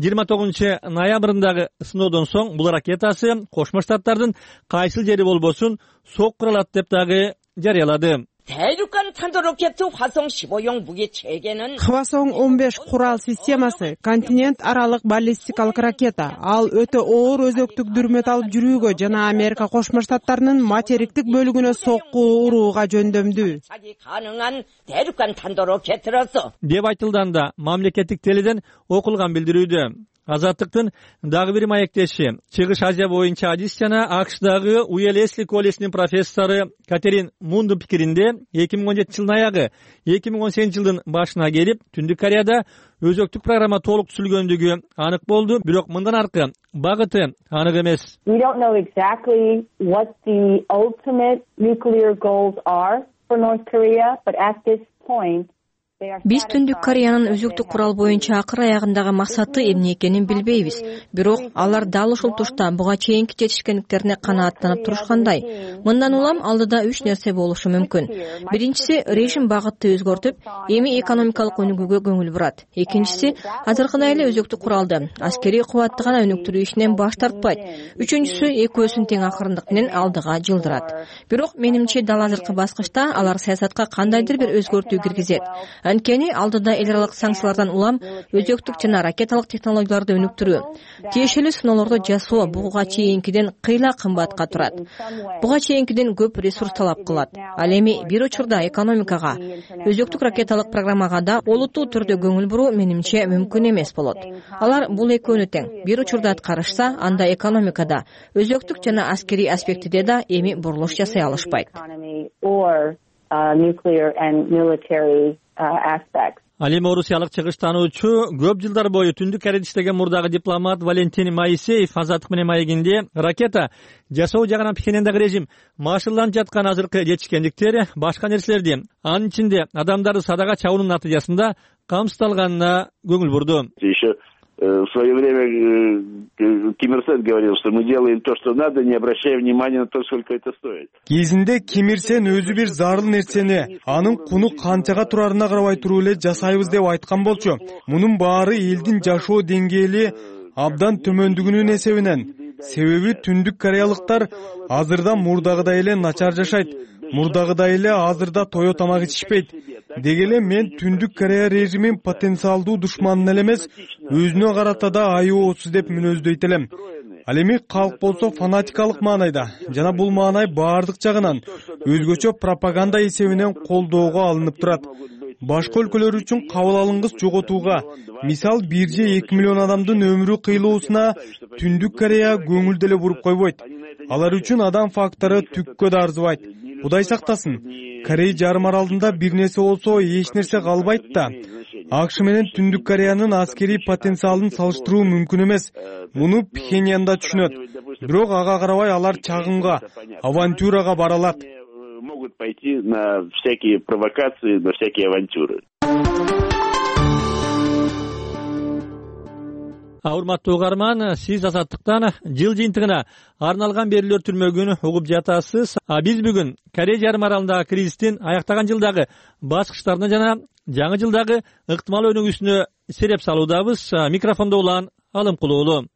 29 ноябрындагы сыноодон соң бул ракетасы Кошмо Штаттардын кайсыл жери болбосун сокку алат деп дагы жарыялады. 대륙간 탄도로켓 화성 15용 무기 체계는 Хвасong 15 курал системасы континент аралык баллистикалык ракета. Ал өтө оор өзөктүк дүрмөт алып жүрүүгө жана Америка Кошмо Штаттарынын материктик бөлүгүнө сокку урууга жөндөмдүү. 가능한 대륙간 탄도로켓으로서 деп айтылганда мамлекеттик теледен окулган билдирүүдө. Азаттыктын дагы бир маектеши Чыгыш Азия боюнча адис жана АКШдагы Уэлесли колледжинин профессору Катерин Мундун пикиринде 2017 жылдын аягы 2018 жылдын башына келип Түндүк Кореяда өзөктүк программа толук түзүлгөндүгү анык болду, бирок мындан аркы багыты анык эмес. We don't know exactly what the ultimate nuclear goals are for North Korea, but at this point Биз Түндүк Кореянын өзөктүк курал боюнча акыр аягындагы максаты эмне экенин билбейбиз. Бирок алар дал ушул тушта буга чейинки жетишкендиктерине канааттанып турушкандай. Мындан улам алдыда 3 нерсе болушу мүмкүн. Биринчиси, режим багытты өзгөртүп, эми экономикалык өнүгүүгө көңүл бурат. Экинчиси, азыркыдай эле өзөктүк куралды аскерий кубатты гана өнүктүрүү ишинен баш тартпайт. Үчүнчүсү, экөөсүн тең акырындык менен алдыга жылдырат. Бирок менимче дал азыркы баскычта алар саясатка кандайдыр бир өзгөртүү киргизет. Анткени алдыда эл аралык санкциялардан улам өзөктүк жана ракеталык технологияларды өнүктүрүү, тиешелүү сыноолорду жасоо буга чейинкиден кыйла кымбатка турат. Буга чейинкиден көп ресурс талап кылат. Ал эми бир учурда экономикага, өзөктүк ракеталык программага да олуттуу түрдө көңүл буруу менимче мүмкүн эмес болот. Алар бул экөөнү тең бир учурда аткарышса, анда экономикада, өзөктүк жана аскерий аспектиде да эми бурулуш жасай алышпайт. Ал эми орусиялык чыгыш таануучу көп жылдар бою Түндүк Кореяда иштеген мурдагы дипломат Валентин Моисеев Азаттык менен маегинде ракета жасоо жагынан Пхеньяндагы режим машыгыланып жаткан азыркы жетишкендиктер башка нерселерди, анын ичинде адамдарды садага чабуунун натыйжасында камсыздалганына көңүл бурду. В свое время Ким Ир Сен говорил, что мы делаем то, что надо, не обращая внимания на то, сколько это стоит. Кезинде Ким Ир Сен өзү бир зарыл нерсени анын куну канчага турарына карабай туруп эле жасайбыз деп айткан болчу. Мунун баары элдин жашоо деңгээли абдан төмөндүгүнүн эсебинен. Себеби Түндүк кореялыктар азырда мурдагыдай эле начар жашайт. Мурдагыдай эле азырда тое тамак ичишпейт. Дегеле мен Түндүк Корея режимин потенциалдуу душманын эле эмес, өзүнө карата да айоосуз деп мүнөздөйт элем. Ал эми калк болсо фанатикалык маанайда жана бул маанай баардык жагынан өзгөчө пропаганда эсебинен колдоого алынып турат. Башка өлкөлөр үчүн кабыл алынгыс жоготууга, мисал 1 же 2 миллион адамдын өмүрү кыйылуусуна Түндүк Корея көңүл деле буруп койбойт. Алар үчүн адам фактору түккө да арзыбайт. Кудай сактасын. Корей жарым аралында бир нерсе болсо эч нерсе калбайт да. АКШ менен Түндүк Кореянын аскерий потенциалын салыштыруу мүмкүн эмес. Муну Пхеньянда түшүнөт. Бирок ага карабай алар чагымга, авантюрага бара алат. Могут пойти на всякие провокации, на всякие авантюры. Урматтуу угарман, сиз Азаттыктан жыл жыйынтыгына арналган берүүлөр түрмөгүн угуп жатасыз. Биз бүгүн Корея жарым аралындагы кризистин аяктаган жылдагы баскычтарына жана жаңы жылдагы ыктымал өнүгүүсүнө сереп салуудабыз. Микрофондо улан Алымкулуулу.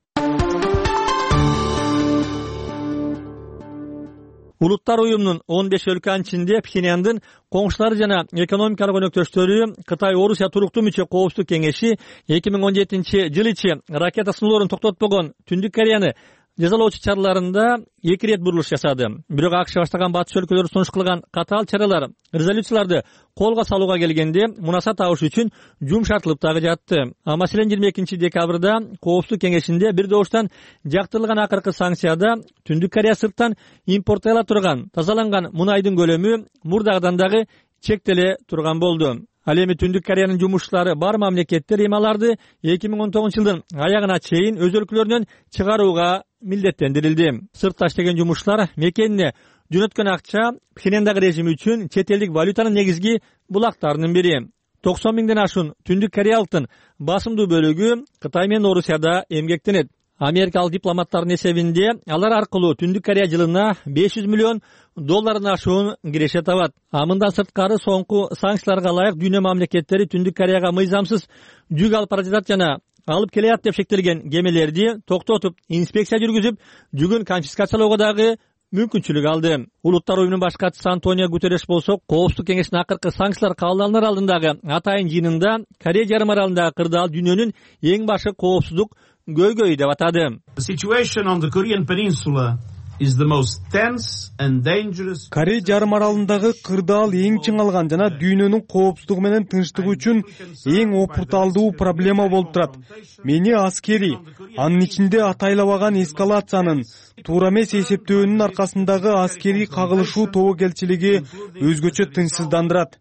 Улуттар уюмунун 15 өлкөнүн ичинде Пхеньяндын коңшулары жана экономикалык өнөктөштөрү Кытай Орусия туруктуу мүчө коопсуздук кеңеши 2017 жыл ичи ракета сыноолорун токтотпогон Түндүк Кореяны жазалоочу чараларында 2 рет бурулуш жасады. Бирок АКШ баштаган батыш өлкөлөрү сунуш кылган катаал чаралар, резолюцияларды колго салууга келгенде мунаса табыш үчүн жумшартылып дагы жатты. Маселен 22 декабрда коопсуздук кеңешинде бир добуштан жактырылган акыркы санкцияда Түндүк Корея сырттан импорттола турган тазаланган мунайдын көлөмү мурдагыдан дагы чектеле турган болду. Ал эми Түндүк Кореянын жумушчулары бар мамлекеттер эми аларды 2019 жылдын аягына чейин өз өлкөлөрүнөн чыгарууга милдеттендирилди. Сыртта иштеген жумушчулар мекенине жөнөткөн акча Пхеньяндагы режим үчүн чет элдик валютанын негизги булактарынын бири. 90 миңден ашуун Түндүк Кореялыктын басымдуу бөлүгү Кытай менен Орусияда эмгектенет. Америкалык дипломаттардын эсебинде алар аркылуу Түндүк Корея жылына $500 миллион ашуун киреше табат. Мындан сырткары соңку санкцияларга ылайык дүйнө мамлекеттери Түндүк Кореяга мыйзамсыз жүк алып бара жатат жана алып келет деп шектелген кемелерди токтотуп, инспекция жүргүзүп, жүгүн конфискациялоого дагы мүмкүнчүлүк алды. Улуттар уюмунун баш катчысы Антонио Гутерреш болсо, Коопсуздук кеңешинин акыркы санкциялар кабыл алынар алдындагы атайын жыйынында Корея жарым аралындагы кырдаал дүйнөнүн эң башы коопсуздук көйгөйү деп атады. Корей жарым аралындагы кырдаал эң чыңалган жана дүйнөнүн коопсуздугу менен тынчтыгы үчүн эң опурталдуу проблема болуп турат. Мени аскери, анын ичинде атайлабаган эскалациянын, туура эмес эсептөөнүн аркасындагы аскерий кагылышуу тобокелчилиги өзгөчө тынчсыздандырат.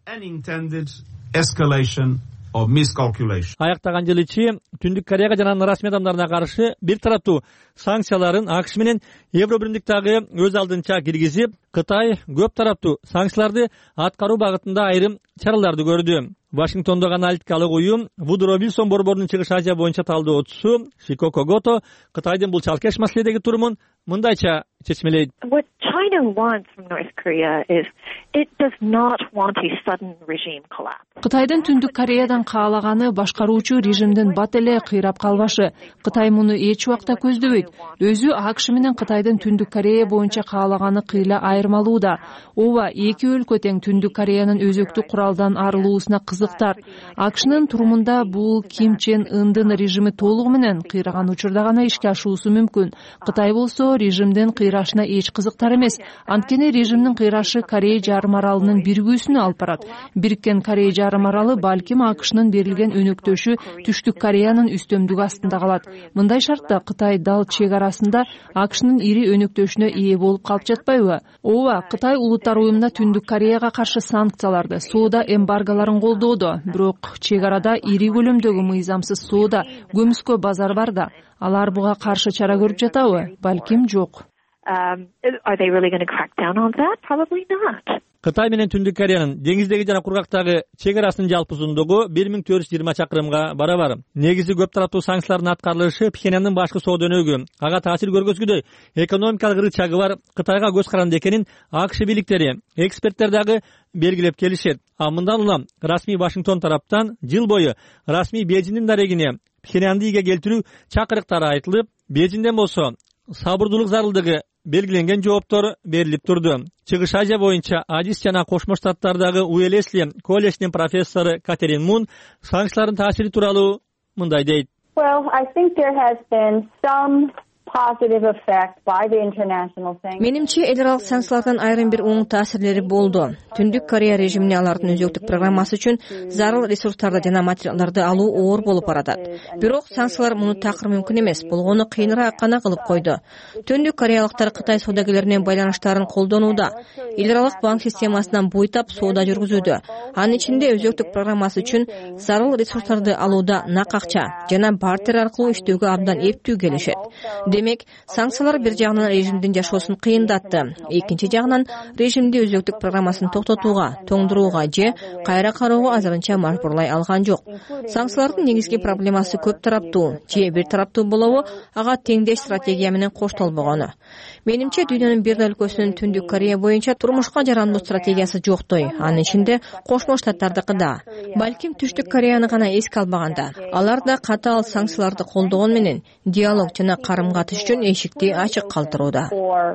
Аяктаган жыл ичи Түндүк Кореяга жана анын расмий адамдарына каршы бир тараптуу санкцияларын АКШ менен Евробиримдик дагы өз алдынча киргизип, Кытай көп тараптуу санкцияларды аткаруу багытында айрым чараларды көрдү. Вашингтондогу аналитикалык уюм Вудро Вилсон борборунун Чыгыш Азия боюнча талдоочусу Шикоко Гото Кытайдын бул чалкеш маселедеги турумун мындайча чечмелейт. What China wants from North Korea is it does not want a sudden regime collapse. Кытайдын Түндүк Кореядан каалаганы башкаруучу режимдин бат эле кыйрап калбашы. Кытай муну эч убакта көздөбөйт. Өзү АКШ менен Кытайдын Түндүк Корея боюнча каалаганы кыйла айырмалууда. Ооба, эки өлкө тең Түндүк Кореянын өзөктүк куралдан арылуусуна кызыктар. АКШнын турумунда бул Ким Чен Ындын режими толугу менен кыйраган учурда гана ишке ашуусу мүмкүн. Кытай болсо режимдин кыйрашына эч кызыктар эмес. Анткени режимдин кыйрашы Корея жарым аралынын биригүүсүнө алып барат. Бириккен Корея жарым аралы балким АКШнын берилген өнөктөшү Түштүк Кореянын үстөмдүгү астында калат. Мындай шартта Кытай дал чек арасында АКШнын ири өнөктөшүнө ээ болуп калып жатпайбы? Ооба, Кытай улуттар уюмуна Түндүк Кореяга каршы санкцияларды, соода эмбарголорун колдоодо. Бирок чек арада ири көлөмдөгү мыйзамсыз соода, көмүскө базар бар да. Алар буга каршы чара көрүп жатабы? Балким жок. Are they really going to crack down on that? Probably not. Кытай менен Түндүк Кореянын деңиздеги жана кургактагы чек арасынын жалпы узундугу 1420 чакырымга барабар. Негизи көп тараптуу санкциялардын аткарылышы Пхеньяндын башкы соода өнөгү, ага таасир көргөзгүдөй экономикалык ырычагы бар Кытайга көз каранды экенин АКШ бийликтери, эксперттер дагы белгилеп келишет. Мындан улам расмий Вашингтон тараптан жыл бою расмий Бейжиңдин дарегине Пхеньянды ийге келтирүү чакырыктары айтылып, Бейжиңден болсо сабырдуулук зарылдыгы белгиленген жооптор берилип турду. Чыгыш Азия боюнча Адис жана Кошмо Штаттардагы Уэлесли колледжинин профессору Катерин Мун санкциялардын таасири тууралуу мындай дейт. Well, I think there has been some positive effect by the international sanctions. Менимче, эл аралык санкциялардан айрым бир оң таасирлери болду. Түндүк Корея режимине алардын өзөктүк программасы үчүн зарыл ресурстарды жана материалдарды алуу оор болуп баратат. Бирок санкциялар муну такыр мүмкүн эмес, болгону кыйыныраак гана кылып койду. Түндүк кореялыктар Кытай соодагерлеринен байланыштарын колдонууда. Эл аралык банк системасынан буйтап соода жүргүзүүдө. Анын ичинде өзөктүк программасы үчүн зарыл ресурстарды алууда нак акча жана бартер аркылуу иштөөгө абдан эптүү келишет. Демек, санкциялар бир жагынан режимдин жашоосун кыйындатты. Экинчи жагынан режимди өзөктүк программасын токтотууга, тоңдурууга же кайра кароого азырынча мажбурлай алган жок. Санкциялардын негизги проблемасы көп тараптуу же бир тараптуу болобу, ага теңдеш стратегия менен коштолбогону. Менимче, дүйнөнүн бир да өлкөсүнүн Түндүк Корея боюнча турмушка жарандуу стратегиясы жоктой. Анын ичинде Кошмо Штаттардыкы да. Балким Түштүк Кореяны гана эске албаганда, алар да катаал санкцияларды колдогон менен диалог жана карым-катыш үчүн эшикти ачык калтырууда.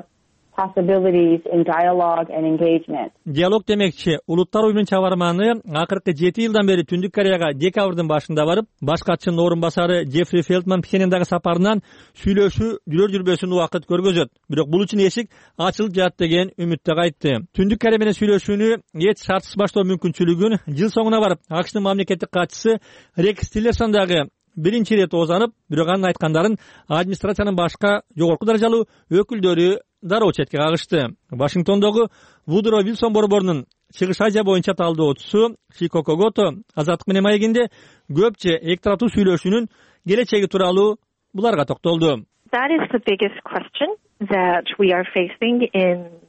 Диалог демекчи, улуттар уюмунун чабарманы акыркы 7 жылдан бери Түндүк Кореяга декабрдын башында барып, баш катчынын орун басары Джеффри Фелтман Пхеньяндагы сапарынан сүйлөшүү жүрөр-жүрбөсүн убакыт көргөзөт. Бирок бул үчүн эшик ачылып жатат деген үмүттө кайтты. Түндүк Корея менен сүйлөшүүнү эч шартсыз баштоо мүмкүнчүлүгүн жыл соңуна барып АКШнын мамлекеттик катчысы Рекс Тиллерсон дагы биринчи ирет оозанып, бирок анын айткандарын администрациянын башка жогорку даражалуу өкүлдөрү дароо четке кагышты. Вашингтондогу Вудро Вилсон борборунун Чыгыш Азия боюнча талдоочусу Шикоко Гото Азаттык менен маегинде көпчө эки тараптуу сүйлөшүүнүн келечеги тууралуу буларга токтолду. That is the biggest question that we are facing in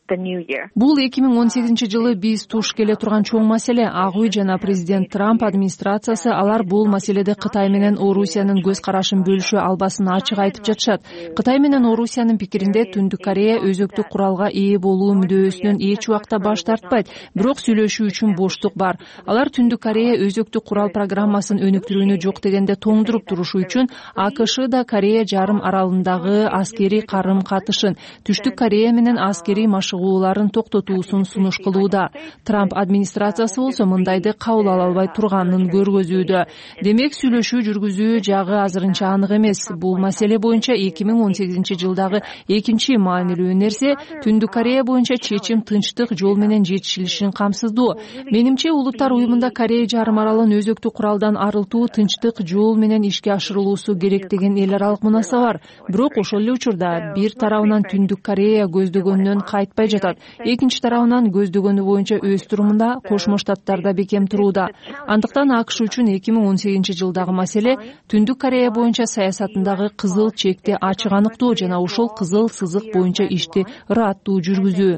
the new year. Бул 2018-жылы биз туш келе турган чоң маселе. Ак үй жана президент Трамп администрациясы алар бул маселеде Кытай менен Орусиянын көз карашын бөлүшө албасын ачык айтып жатышат. Кытай менен Орусиянын пикиринде Түндүк Корея өзөктүк куралга ээ болуу мүдөөсүнөн эч убакта баш тартпайт, бирок сүйлөшүү үчүн боштук бар. Алар Түндүк Корея өзөктүк курал программасын өнүктүрүүнү жок дегенде тоңдуруп турушу үчүн АКШ да Корея жарым аралындагы аскерий карым-катышын, Түштүк Корея менен аскерий машыгууларын токтотуусун сунуш кылууда. Трамп администрациясы болсо мындайды кабыл ала албай турганын көргөзүүдө. Демек сүйлөшүү жүргүзүү жагы азырынча анык эмес. Бул маселе боюнча 2018-жылдагы экинчи маанилүү нерсе Түндүк Корея боюнча чечим тынчтык жол менен жетишилишин камсыздоо. Менимче Улуттар уюмунда Корея жарым аралын өзөктүк куралдан арылтуу тынчтык жол менен ишке ашырылуусу керек деген эл аралык мунаса бар. Бирок ошол эле учурда бир тарабынан Түндүк Корея көздөгөнүнөн кайтпай жатат. Экинчи тарабынан көздөгөнү боюнча өз турумунда Кошмо Штаттарда бекем турууда. Андыктан АКШ үчүн 2018-жылдагы маселе Түндүк Корея боюнча саясатындагы кызыл чекти ачык аныктоо жана ошол кызыл сызык боюнча ишти ыраттуу жүргүзүү.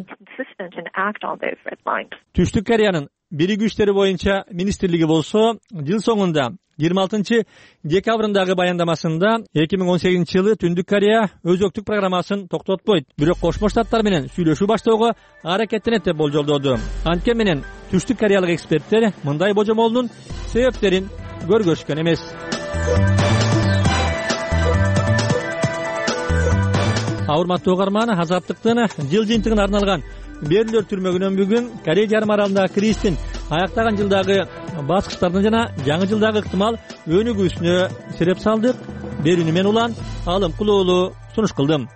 Түштүк Кореянын биригүү иштери боюнча министрлиги болсо жыл соңунда 26-декабрындагы баяндамасында 2018-жылы Түндүк Корея өзөктүк программасын токтотпойт, бирок Кошмо Штаттар менен сүйлөшүү баштоого аракеттенет деп болжолдоду. Анткени менен Түштүк Кореялык эксперттер мындай божомолдун себептерин көргөзүшкөн эмес. Урматтуу угарман, Азаттыктын жыл жыйынтыгына арналган Берилер түрмөгүнөн бүгүн Корея жарым аралындагы кризистин аяктаган жылдагы баскычтардын жана жаңы жылдагы ыктымал өнүгүүсүнө сереп салдык. Берүүнү мен Улан Алым Кулуулу сунуш кылдым.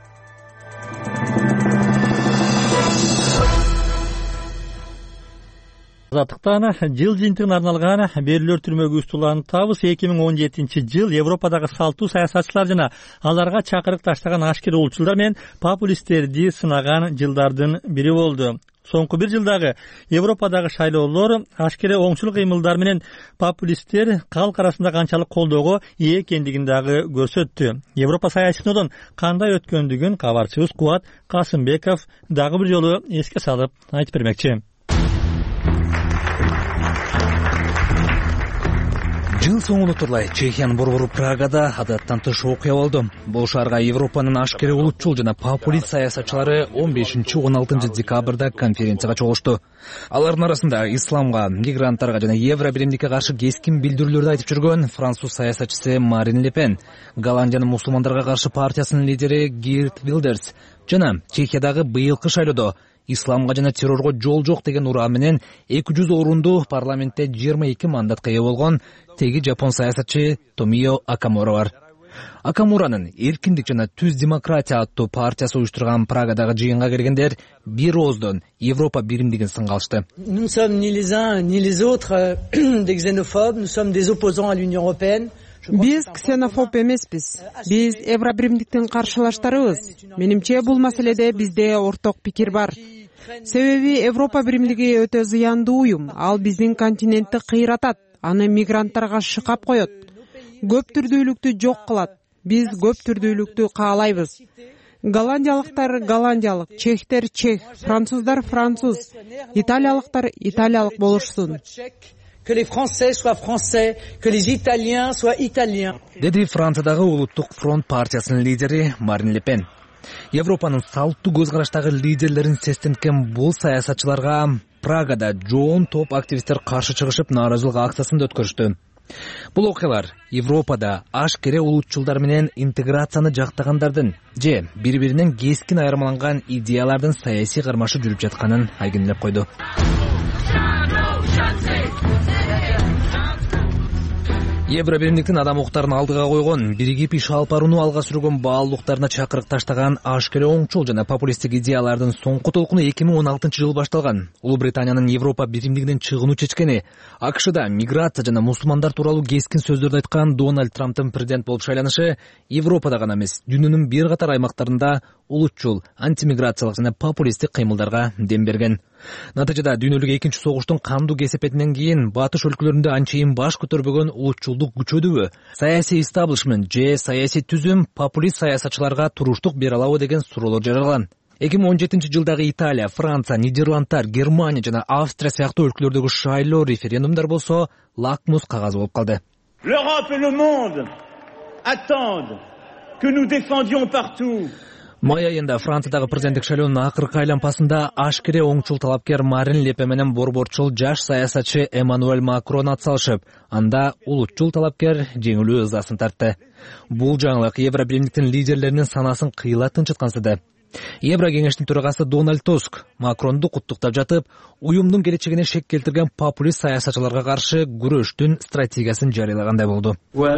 Азаттыктан жыл жыйынтыгына арналган Берилер түрмөгүбүздү улантабыз. 2017-жыл Европадагы салтуу саясатчылар жана аларга чакырык таштаган ашкер улутчулдар менен популисттерди сынаган жылдардын бири болду. Соңку бир жылдагы Европадагы шайлоолор ашкере оңчул кыймылдар менен популисттер калк арасында канчалык колдоого ээ экендигин дагы көрсөттү. Европа саясатынан кандай өткөндүгүн кабарчыбыз Кубат Касымбеков дагы бир жолу эске салып айтып бермекчи. Жыл соңуна турлай Чехиянын борбору Прагада адаттан тыш окуя болду. Бул шаарга Европанын ашкере улутчул жана популист саясатчылары 15-16 декабрда конференцияга чогулушту. Алардын арасында исламга, мигранттарга жана евро биримдикке каршы кескин билдирүүлөрдү айтып жүргөн француз саясатчысы Марин Ле Пен, Голландиянын мусулмандарга каршы партиясынын лидери Гирт Вилдерс жана Чехиядагы быйылкы шайлоодо исламга жана террорго жол жок деген уран менен 200 орунду парламентте 22 мандатка ээ болгон теги жапон саясатчы Томио Акамура бар. Акамуранын эркиндик жана түз демократия аттуу партиясы уюштурган Прагадагы жыйынга келгендер бир ооздон Европа биримдигин сынга алышты. Nous sommes ni les uns ni les autres des xénophobes, nous sommes des opposants à l'Union européenne. Биз ксенофоб эмеспиз. Биз Евро биримдиктин каршылаштарыбыз. Менимче бул маселеде бизде орток пикир бар. Себеби Европа биримдиги өтө зыяндуу уюм. Ал биздин континентти кыйратат, аны мигранттарга шыкап коет. Көп түрдүүлүктү жок кылат. Биз көп түрдүүлүктү каалайбыз. Голландиялыктар голландиялык, чехтер чех, француздар француз, италиялыктар италиялык болушсун. Que les Français soient français, que les Italiens soient italiens. Деди Франциядагы улуттук фронт партиясынын лидери Марин Ле Пен. Европанын салттуу көз караштагы лидерлерин сестенткен бул саясатчыларга Прагада жоон топ активисттер каршы чыгышып нааразылык акциясын өткөрүштү. Бул окуялар Европада ашкере улутчулдар менен интеграцияны жактагандардын же бири-биринен кескин айырмаланган идеялардын саясий кармашы жүрүп жатканын айгинелеп койду. Евро биримдиктин адам укуктарын алдыга койгон, биригип иш алып барууну алга сүргөн баалуулуктарына чакырык таштаган ашкере оңчул жана популисттик идеялардын соңку толкуну 2016-жылы башталган. Улуу Британиянын Европа биримдигинен чыгууну чечкени, АКШда миграция жана мусулмандар тууралуу кескин сөздөрдү айткан Дональд Трамптын президент болуп шайланышы Европада гана эмес, дүйнөнүн бир катар аймактарында улутчул, антимиграциялык жана популисттик кыймылдарга дем берген. Натыйжада дүйнөлүк экинчи согуштун кандуу кесепетинен кийин батыш өлкөлөрүндө анчейин баш көтөрбөгөн улутчулдук күчөдүбү, саясий истаблишмент же саясий түзүм популист саясатчыларга туруштук бере алабы деген суроолор жаралган. 2017-жылдагы Италия, Франция, Нидерландтар, Германия жана Австрия сыяктуу өлкөлөрдөгү шайлоо референдумдар болсо лакмус кагазы болуп калды. L'Europe et le monde attendent que nous défendions partout. Май айында Франциядагы президенттик шайлоонун акыркы айлампасында ашкере оңчул талапкер Марин Ле Пен менен борборчул жаш саясатчы Эммануэль Макрон атсалышып, анда улутчул талапкер жеңилүү ызасын тартты. Бул жаңылык Евробиримдиктин лидерлеринин санасын кыйла тынчыткансыды. Евро кеңештин төрагасы Дональд Туск Макронду куттуктап жатып, уюмдун келечегине шек келтирген популист саясатчыларга каршы күрөштүн стратегиясын жарыялагандай болду.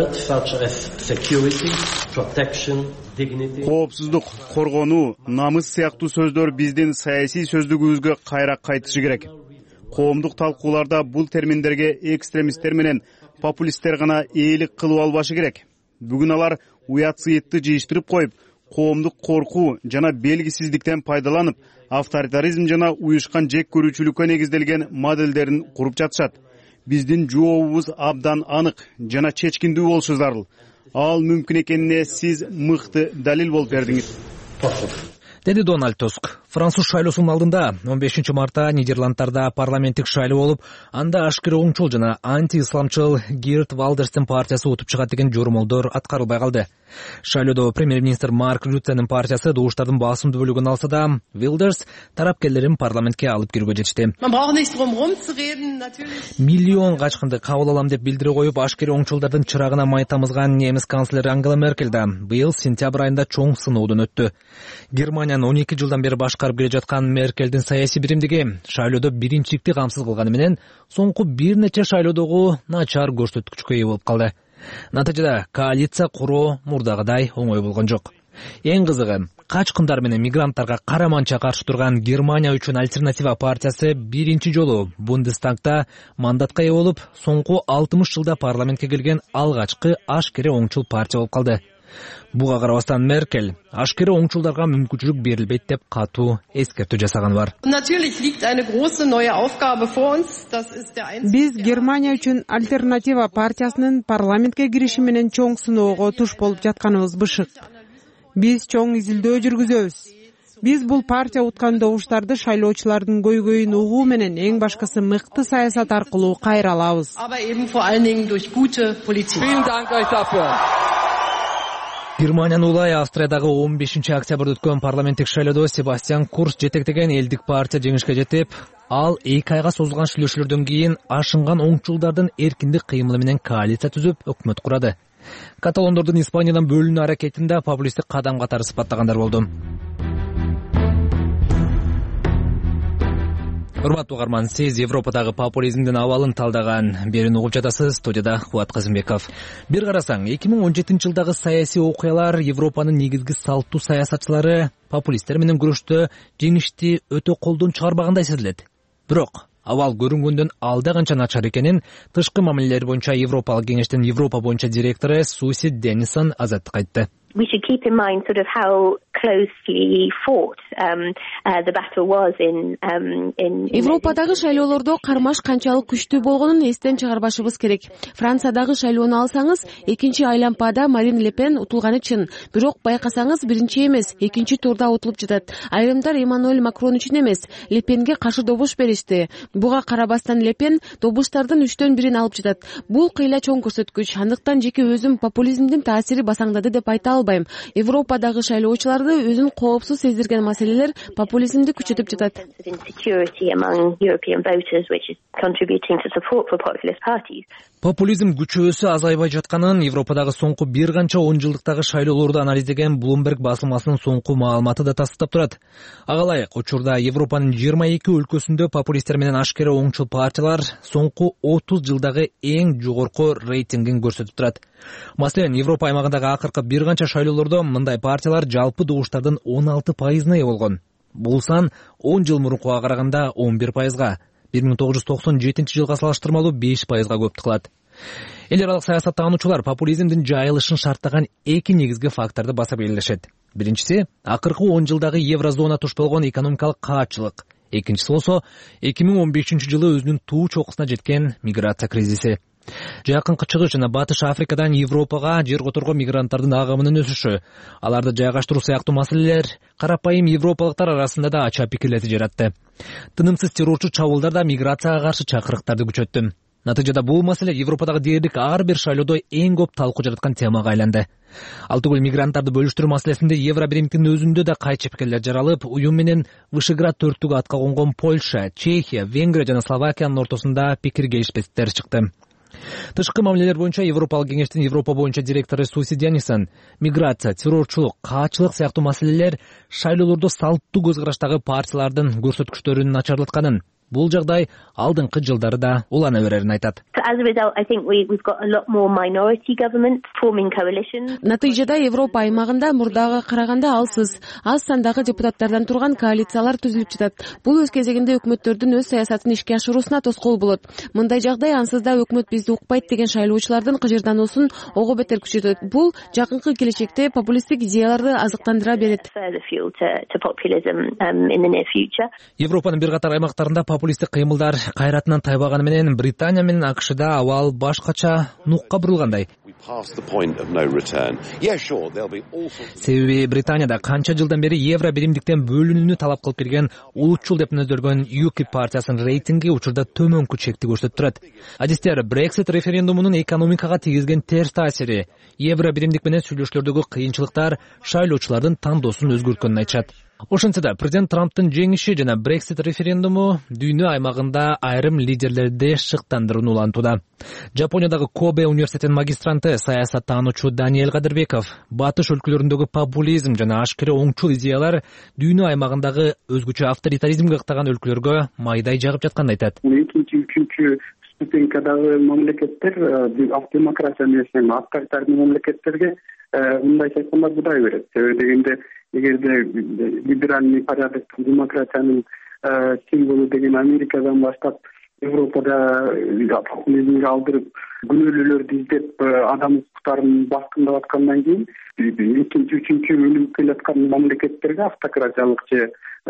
Коопсуздук, коргонуу, намыс сыяктуу сөздөр биздин саясий сөздүгүбүзгө кайра кайтышы керек. Коомдук талкууларда бул терминдерге экстремисттер менен популисттер гана ээлик кылып албашы керек. Бүгүн алар уят сыйытты жыйыштырып коюп, коомдук коркуу жана белгисиздиктен пайдаланып, авторитаризм жана уюшкан жек көрүүчүлүккө негизделген моделдерин куруп жатышат. Биздин жообубуз абдан анык жана чечкиндүү болушу зарыл. Ал мүмкүн экенине сиз мыкты далил болуп бердиңиз. Деди Дональд Туск. Француз шайлоосунун алдында 15 мартта Нидерландтарда парламенттик шайлоо болуп, анда ашкере оңчул жана анти-исламчыл Гирт Валдерстин партиясы утуп чыгат деген жормолдор аткарылбай калды. Шайлоодо премьер-министр Марк Рюттенин партиясы добуштардын басымдуу бөлүгүн алса да, Вилдерс тарапкерлерин парламентке алып кирүүгө жетишти. Миллион качкынды кабыл алам деп билдире коюп, ашкере оңчулдардын чырагына май тамызган немис канцлери Ангела Меркель да быйыл сентябрь айында чоң сыноодон өттү. Германияны 12 жылдан бери башкарып келе жаткан Меркелдин саясий биримдиги шайлоодо биринчиликти камсыз кылганы менен соңку бир нече шайлоодогу начар көрсөткүчкө ээ болуп калды. Натыйжада коалиция куруу мурдагыдай оңой болгон жок. Эң кызыгы, качкындар менен мигранттарга караманча каршы турган Германия үчүн альтернатива партиясы биринчи жолу Бундестагда мандатка ээ болуп, соңку 60 жылда парламентке келген алгачкы ашкере оңчул партия болуп калды. Буга карабастан Меркель ашкере оңчулдарга мүмкүнчүлүк берилбейт деп катуу эскертүү жасаганы бар. Биз Германия үчүн альтернатива партиясынын парламентке кириши менен чоң сыноого туш болуп жатканыбыз бышык. Биз чоң изилдөө жүргүзөбүз. Биз бул партия уткан добуштарды шайлоочулардын көйгөйүн угуу менен эң башкысы мыкты саясат аркылуу кайра алабыз. Германиянын улай Австриядагы 15 октябрда өткөн парламенттик шайлоодо Себастьян Курц жетектеген элдик партия жеңишке жетип, ал 2 айга созулган шүйлөшүүлөрдөн кийин ашынган оңчулдардын эркиндик кыймылы менен коалиция түзүп өкмөт курады. Каталондордун Испаниядан бөлүнүү аракетинде популисттик кадам катары сыпаттагандар болду. Урматтуу угарман, сиз Европадагы популизмдин абалын талдаган берүүнү угуп жатасыз. Студияда Кубат Казымбеков. Бир карасаң, 2017 жылдагы саясий окуялар Европанын негизги салттуу саясатчылары популисттер менен күрөштө жеңишти өтө колдон чыгарбагандай сезилет. Бирок абал көрүнгөндөн алда канча начар экенин тышкы мамилелер боюнча Европалык кеңештин Европа боюнча директору Суси Деннисон азаттыкка айтты. We should keep in mind sort of how closely fought the battle was in Европадагы шайлоолордо кармаш канчалык күчтүү болгонун эстен чыгарбашыбыз керек. Франциядагы шайлоону алсаңыз, экинчи айлампада Марин Ле Пен утулганы чын. Бирок байкасаңыз, биринчи эмес, экинчи турда утулуп жатат. Айрымдар Эммануэль Макрон үчүн эмес, Ле Пенге каршы добуш беришти. Буга карабастан Ле Пен добуштардын 3/1 алып жатат. Бул кыйла чоң көрсөткүч. Андыктан жеке өзүм популизмдин таасири басаңдады деп айта албайм. Европадагы шайлоочуларды өзүн коопсуз сездирген маселелер популизмди күчөтүп жатат. Популизм күчөөсү азайбай жатканын Европадагы соңку бир канча 10 жылдыктагы шайлоолорду анализдеген Bloomberg басылмасынын соңку маалыматы да тастыктап турат. Ага ылайык, учурда Европанын 22 өлкөсүндө популисттер менен ашкере оңчул партиялар соңку 30 жылдагы эң жогорку рейтингин көрсөтүп турат. Маселен, Европа аймагындагы акыркы бир канча шайлоолордо мындай партиялар жалпы добуштардын 16%-на ээ болгон. Бул сан 10 жыл мурункуга караганда 11%га, 1997 жылга салыштырмалуу 5%га көптүк кылат. Эл аралык саясаттануучулар популизмдин жайылышын шарттаган эки негизги факторду баса белгилешет. Биринчиси, акыркы 10 жылдагы еврозона туш болгон экономикалык каапчылык. Экинчиси болсо 2015 жылы өзүнүн туу чокусуна жеткен миграция кризиси. Жакынкы чыгыш жана Батыш Африкадан Европага жер которгон мигранттардын агымынын өсүшү, аларды жайгаштыруу сыяктуу маселелер карапайым европалыктар арасында да ача пикирлерди жаратты. Тынымсыз террорчу чабуулдар да миграцияга каршы чакырыктарды күчөттү. Натыйжада бул маселе Европадагы дээрлик ар бир шайлоодо эң көп талкуу жараткан темага айланды. Ал түгүл мигранттарды бөлүштүрүү маселесинде Евробиримдиктин өзүндө да кайчы пикирлер жаралып, уюм менен Вышеград төрттүгү атка конгон Польша, Чехия, Венгрия жана Словакиянын ортосунда пикир келишпестиктер чыкты. Тышкы мамилелер боюнча Европалык кеңештин Европа боюнча директору Суси Дьянисон миграция, террорчулук, каачылык сыяктуу маселелер шайлоолордо салттуу көз караштагы партиялардын көрсөткүчтөрүн начарлатканын, бул жагдай алдыңкы жылдары да улана берерин айтат. Натыйжада Европа аймагында мурдага караганда аз сандагы депутаттардан турган коалициялар түзүлүп жатат. Бул өз кезегинде өкмөттөрдүн өз саясатын ишке ашыруусуна тоскоол болот. Мындай жагдай ансыз да өкмөт бизди укпайт деген шайлоочулардын кыжырдануусун ого бетер күчөтөт. Бул жакынкы келечекте популисттик идеяларды азыктандыра берет. Европанын бир катар аймактарында популисттик кыймылдар кайратынан тайбаганы менен Британия менен АКШда абал башкача нукка бурулгандай. Себеби Британияда канча жылдан бери Евробиримдиктен бөлүнүүнү талап кылып келген улутчул деп нөзөлгөн UKIP партиясынын рейтинги учурда төмөнкү чекти көрсөтүп турат. Адистер Brexit референдумунун экономикага тийгизген терс таасири, Евробиримдик менен сүйлөшүүлөрдөгү кыйынчылыктар шайлоочулардын тандоосун өзгөрткөнүн айтышат. Ошентсе да президент Трамптын жеңиши жана Brexit референдуму дүйнө аймагында айрым лидерлерди шыктандырууну улантууда. Жапониядагы Кобе университетинин магистранты саясаттануучу Даниэль Кадырбеков батыш өлкөлөрүндөгү популизм жана ашкере оңчул идеялар дүйнө аймагындагы өзгөчө авторитаризмге ыктаган өлкөлөргө майдай жагып жатканын айтат. Экинчи, үчүнчү ступенькадагы мамлекеттер демократия менен авторитарный мамлекеттерге мындай айтканда будай берет. Себеби дегенде эгерде либеральный порядоктун демократиянын символу деген Америкадан баштап Европада популизмге алдырып күнөөлүүлөрдү издеп адам укуктарын баскындап аткандан кийин экинчи, үчүнчү өнүгүп келаткан мамлекеттерге автократиялык же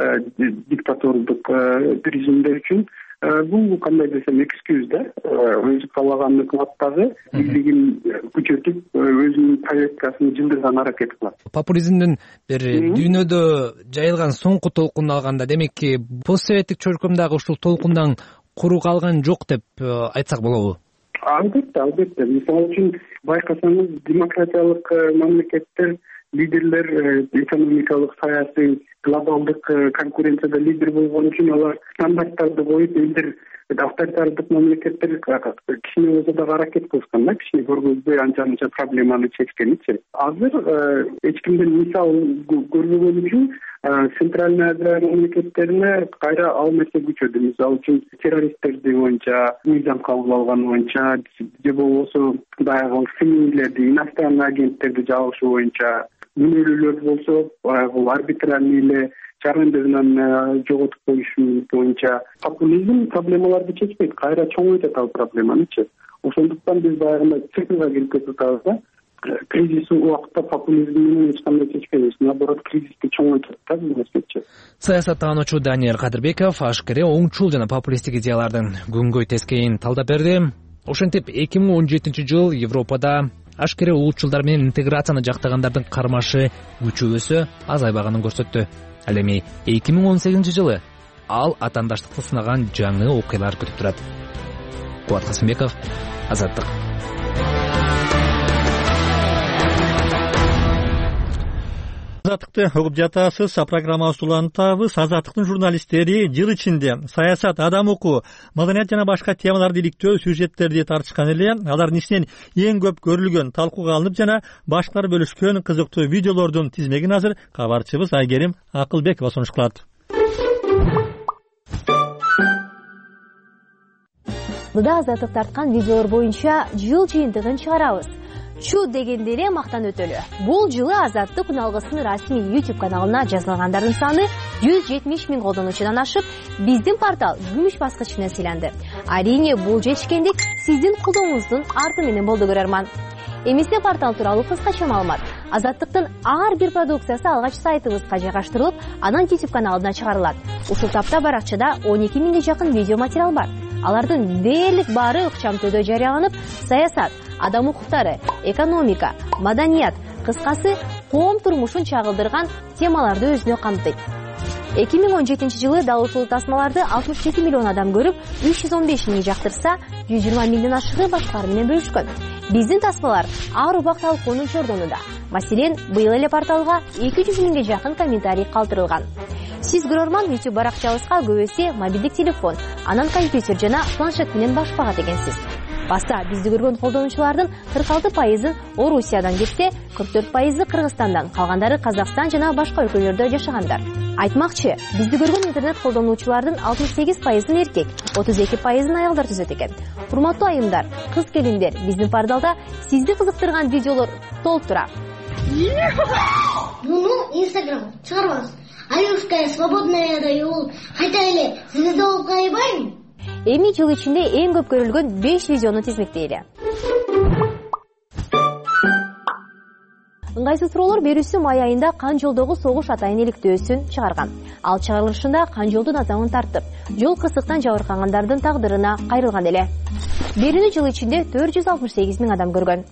диктатордук режимдер үчүн бул кандай десем экскюз да, өзү каалаган өкмөттөгү бийлигин күчөтүп өзүнүн повесткасын жылдырган аракет кылат. Популизмдин бир дүйнөдө жайылган соңку толкунун алганда, демек постсоветтик чөйркөмдөгү ушул толкундан куру калган жок деп айтсак болобу? Албетте. Мисалы үчүн байкасаңыз демократиялык мамлекеттер лидерлер экономикалык, саясий, глобалдык конкуренцияда лидер болгон үчүн алар стандарттарды коюп элдер авторитардык мамлекеттер кичине болсо да аракет кылышкан да, кичине көргөзбөй анча проблеманы чечкеничи. Азыр эч кимден мисал көрбөгөн үчүн Центральный Азия мамлекеттерине кайра ал нерсе күчөдү. Мисалы үчүн террористтерди боюнча мыйзам кабыл алган боюнча же болбосо баягы семейлерди, иностранный агенттерди жабышы боюнча күнөөлүүлөр болсо баягы арбитральный эле жарандыгынан жоготуп коюш боюнча популизм проблемаларды чечпейт, кайра чоңойтот ал проблеманычы. Ошондуктан биз баягындай циклга кирип кетип атабыз да. Кризис убакытта популизмин эч кандай чечпейбиз, наоборот кризисти чоңойтот да бул нерсечи. Саясаттануучу Даниэль Кадырбеков ашкере оңчул жана популисттик идеялардын күнгөй тескейин талдап берди. Ошентип 2017 жыл Европада ашкере улутчулдар менен интеграцияны жактагандардын кармашы күчөөсү азайбаганын көрсөттү. Ал эми 2018 жылы ал атаандаштыкты сынаган жаңы окуялар күтүп турат. Кубат Касымбеков, Азаттык. Азаттыкты угуп жатасыз. Программабызды улантабыз. Азаттыктын журналисттери жыл ичинде саясат, адам укугу, маданият жана башка темаларды иликтөө сюжеттерди тартышкан эле. Алардын ичинен эң көп көрүлгөн, талкууга алынып жана башкалар бөлүшкөн кызыктуу видеолордун тизмегин азыр кабарчыбыз Айгерим Акылбекова сунуш кылат. Мында Азаттык тарткан видеолор боюнча жыл жыйынтыгын чыгарабыз. Чу дегенде эле мактан өтөлү. Бул жылы Азаттык үналгысынын расмий YouTube каналына жазылгандардын саны 170 000 колдонуучудан ашып, биздин портал күмүш баскычына сыйланды. Арийне бул жетишкендик сиздин колдооңуздун арты менен болду, көрөрман. Эмесе портал тууралуу кыскача маалымат. Азаттыктын ар бир продукциясы алгач сайтыбызга жайгаштырылып, анан YouTube каналына чыгарылат. Ушул тапта баракчада 12 000ге жакын видео материал бар. Алардын дээрлик баары ыкчамтөдө жарыяланып, саясат, адам укуктары, экономика, маданият, кыскасы коом турмушун чагылдырган темаларды өзүнө камтыйт. 2017 жылы дал ушул тасмаларды 67 миллион адам көрүп, 315 миң жактырса, 120 миңден ашыгы башкалар менен бөлүшкөн. Биздин тасмалар ар убак талкуунун чордонунда. Маселен, быйыл эле порталга 200 миңге жакын комментарий калтырылган. Сиз көрөрман YouTube баракчабызга көбөсү мобилдик телефон, анан компьютер жана планшет менен башпагат экенсиз. Баса бизди көргөн колдонуучулардын 46% Орусиядан кетсе, 44% Кыргызстандан, калгандары Казакстан жана башка өлкөлөрдө жашагандар. Айтмакчы, бизди көргөн интернет колдонуучулардын 68% эркек, 32% аялдар түзөт экен. Урматтуу айымдар, кыз келиндер, биздин порталда сизди кызыктырган видеолор толуп тура. Муну Инстаграмга чыгарбаңыз. Аюшка свободная даю. Кайта эле, сизде болуп кайбайбы? Эми жыл ичинде эң көп көрүлгөн 5 видеону тизмектейли. Ыңгайсыз суроолор берүүсү май айында Кан жолдогу согуш атайын иликтөөсүн чыгарган. Ал чыгарылышында Кан жолдун атаңын тартып, жол кырсыктан жабыркагандардын тагдырына кайрылган эле. Берүүнү жыл ичинде 468 миң адам көргөн.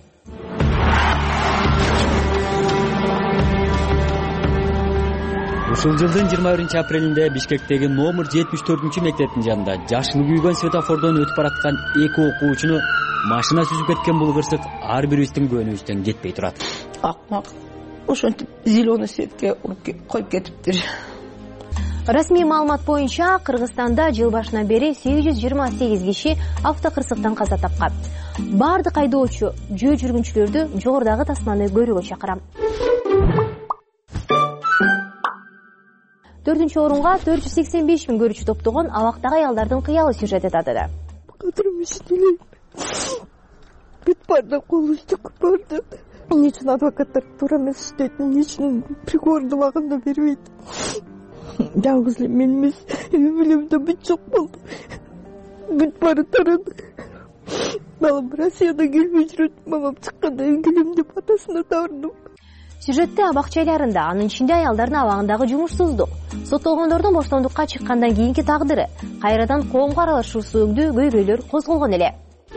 Ушул жылдын 21-апрелинде Бишкектеги номер 74-мектептин жанында жашыл күйгөн светофордон өтүп бараткан 2 окуучуну машина сүзүп кеткен бул кырсык ар бирибиздин көңүбүздөн кетпей турат. Акмак. Ошентип зеленый светке коюп кетиптир. Расмий маалымат боюнча Кыргызстанда жыл башынан бери 828 киши автокырсыктан каза тапкан. Бардык айдоочу, жөө жүргүнчүлөрдү жогорудагы тасманы көрүүгө чакырам. 4-чү орунга 485 миң көрүүчү топтогон абактагы аялдардын кыялы сюжети татыды. Кадырым иштелейм. Бүт барды кол үстүк барды. Эмне үчүн адвокаттар туура эмес иштейт, эмне үчүн приговорду убагында бербейт? Жалгыз эле мен эмес, өмүрүмдө бүт жок болду. Бүт бары тарады. Балам Россияда келбей жүрөт, мамам чыкканда келем деп атасына табардым. Сюжетте абак жайларында, анын ичинде аялдардын абагындагы жумушсуздук, соттолгондордун боштондукка чыккандан кийинки тагдыры, кайрадан коомго аралашуусу өңдүү көйгөйлөр козголгон эле.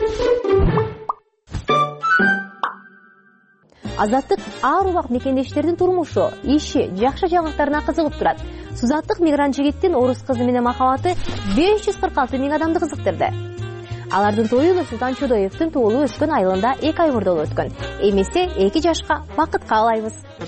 Азаттык ар убак мекендештердин турмушу, иши, жакшы жабыктарына кызыгып турат. Сузаттык мигрант жигиттин орус кызы менен махабаты 546 миң адамды кызыктырды. Алардын тою Нурсултан Чодоевдин туулуп өскөн айылында 2 ай мурда болуп өткөн. Эмесе 2 жашка бакыт каалайбыз.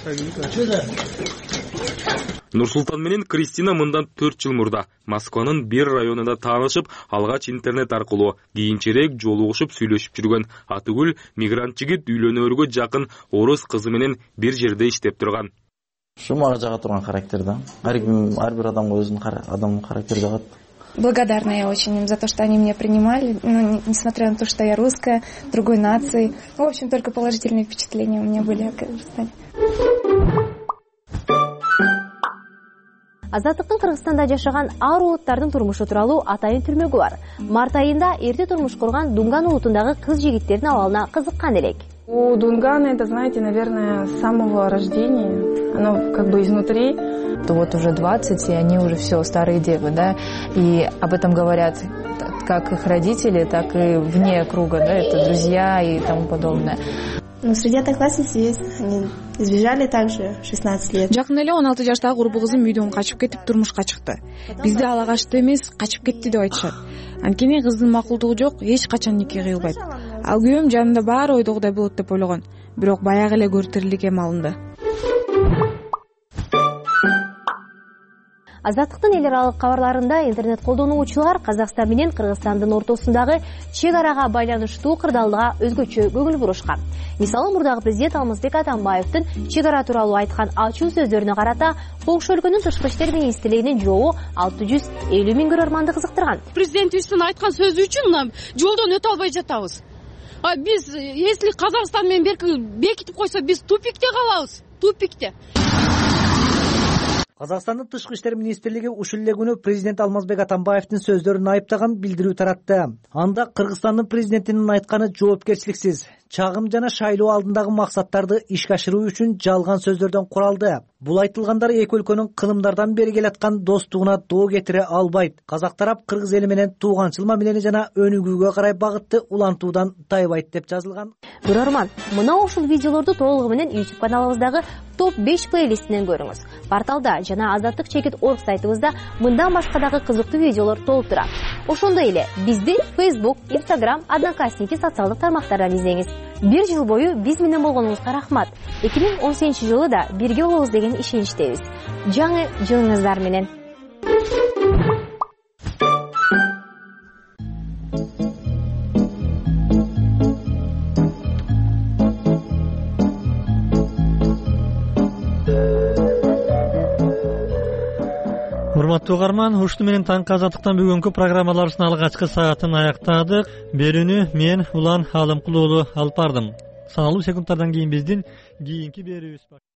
Нурсултан менен Кристина мындан 4 жыл мурда Москванын бир районунда таанышып, алгач интернет аркылуу, кийинчерээк жолугушуп сүйлөшүп жүргөн. Атыгүл мигрант жигит үйлөнөөргө жакын орус кызы менен бир жерде иштеп турган. Ушу мага жага турган характер да. Ар бир адамга өзүнүн адамдын характери жагат. Благодарна я очень им за то, что они меня принимали, несмотря на то, что я русская, другой нации. В общем, только положительные впечатления у меня были о Кыргызстане. Азаттыктын Кыргызстанда жашаган ар улуттардын турмушу тууралуу атайын түрмөгү бар. Март айында эрте турмуш курган Дунган улутундагы кыз жигиттердин абалына кызыккан элек. У Дунгана это, знаете, наверное, с самого рождения. Оно как бы изнутри. Вот уже 20, и они уже все старые девы, да, и об этом говорят как их родители, так и вне круга, да, это друзья и тому подобное. Ну, среди одноклассниц есть, они сбежали также 16 лет. Жакын эле 16 жаштагы курбу кызым үйдөн качып кетип турмушка чыкты. Бизде ала качты эмес, качып кетти деп айтышат. Анткени кыздын макулдугу жок, эч качан нике кыйлбайт. Ал күйөөм жанында баары ойдогудай болот деп ойлогон, бирок баягы эле көрүтүрлүк эм алынды. Азаттыктын эл аралык кабарларында интернет колдонуучулар Казакстан менен Кыргызстандын ортосундагы чек арага байланыштуу кырдаалга өзгөчө көңүл бурушкан. Мисалы, мурдагы президент Алмазбек Атамбаевдин чек ара тууралуу айткан ачуу сөздөрүнө карата коңшу өлкөнүн тышкы иштер министрлигинин жообу 650 миң көрөрманды кызыктырган. Президентибиздин айткан сөзү үчүн жолдон өтө албай жатабыз. Биз, если Казакстан менен бекитип койсо, биз тупикте калабыз. Тупикте. Казакстандын тышкы иштер министрлиги ушул эле күнү президент Алмазбек Атамбаевдин сөздөрүн айыптаган билдирүү таратты. Анда Кыргызстандын президентинин айтканы жоопкерчиликсиз, чагым жана шайлоо алдындагы максаттарды ишке ашыруу үчүн жалган сөздөрдөн куралды. Бул айтылгандар эки өлкөнүн кылымдардан бери келаткан достугуна доо кетире албайт. Казак тарап кыргыз эли менен тууганчыл мамилени жана өнүгүүгө карай багытты улантуудан тайбайт деп жазылган. Көрөрман, мына ушул видеолорду толугу менен YouTube каналыбыздагы топ 5 плейлистинен көрүңүз. Порталда жана Азаттык чекит орг сайтыбызда мындан башка дагы кызыктуу видеолор толуп турат. Ошондой эле бизди Facebook, Instagram, Одноклассники социалдык тармактардан издеңиз. Бир жыл бою биз менен болгонуңузга рахмат. 2018-жылы да бирге болобуз деген ишеничтебиз. Жаңы жылыңыздар менен. Урматтуу угарман, ушуну менен таңкы Азаттыктан бүгүнкү программаларыбыздын алгачкы саатын аяктадык. Берүүнү мен Улан Алымкулуу алып бардым. Саналуу секундтардан кийин биздин кийинки берүүбүз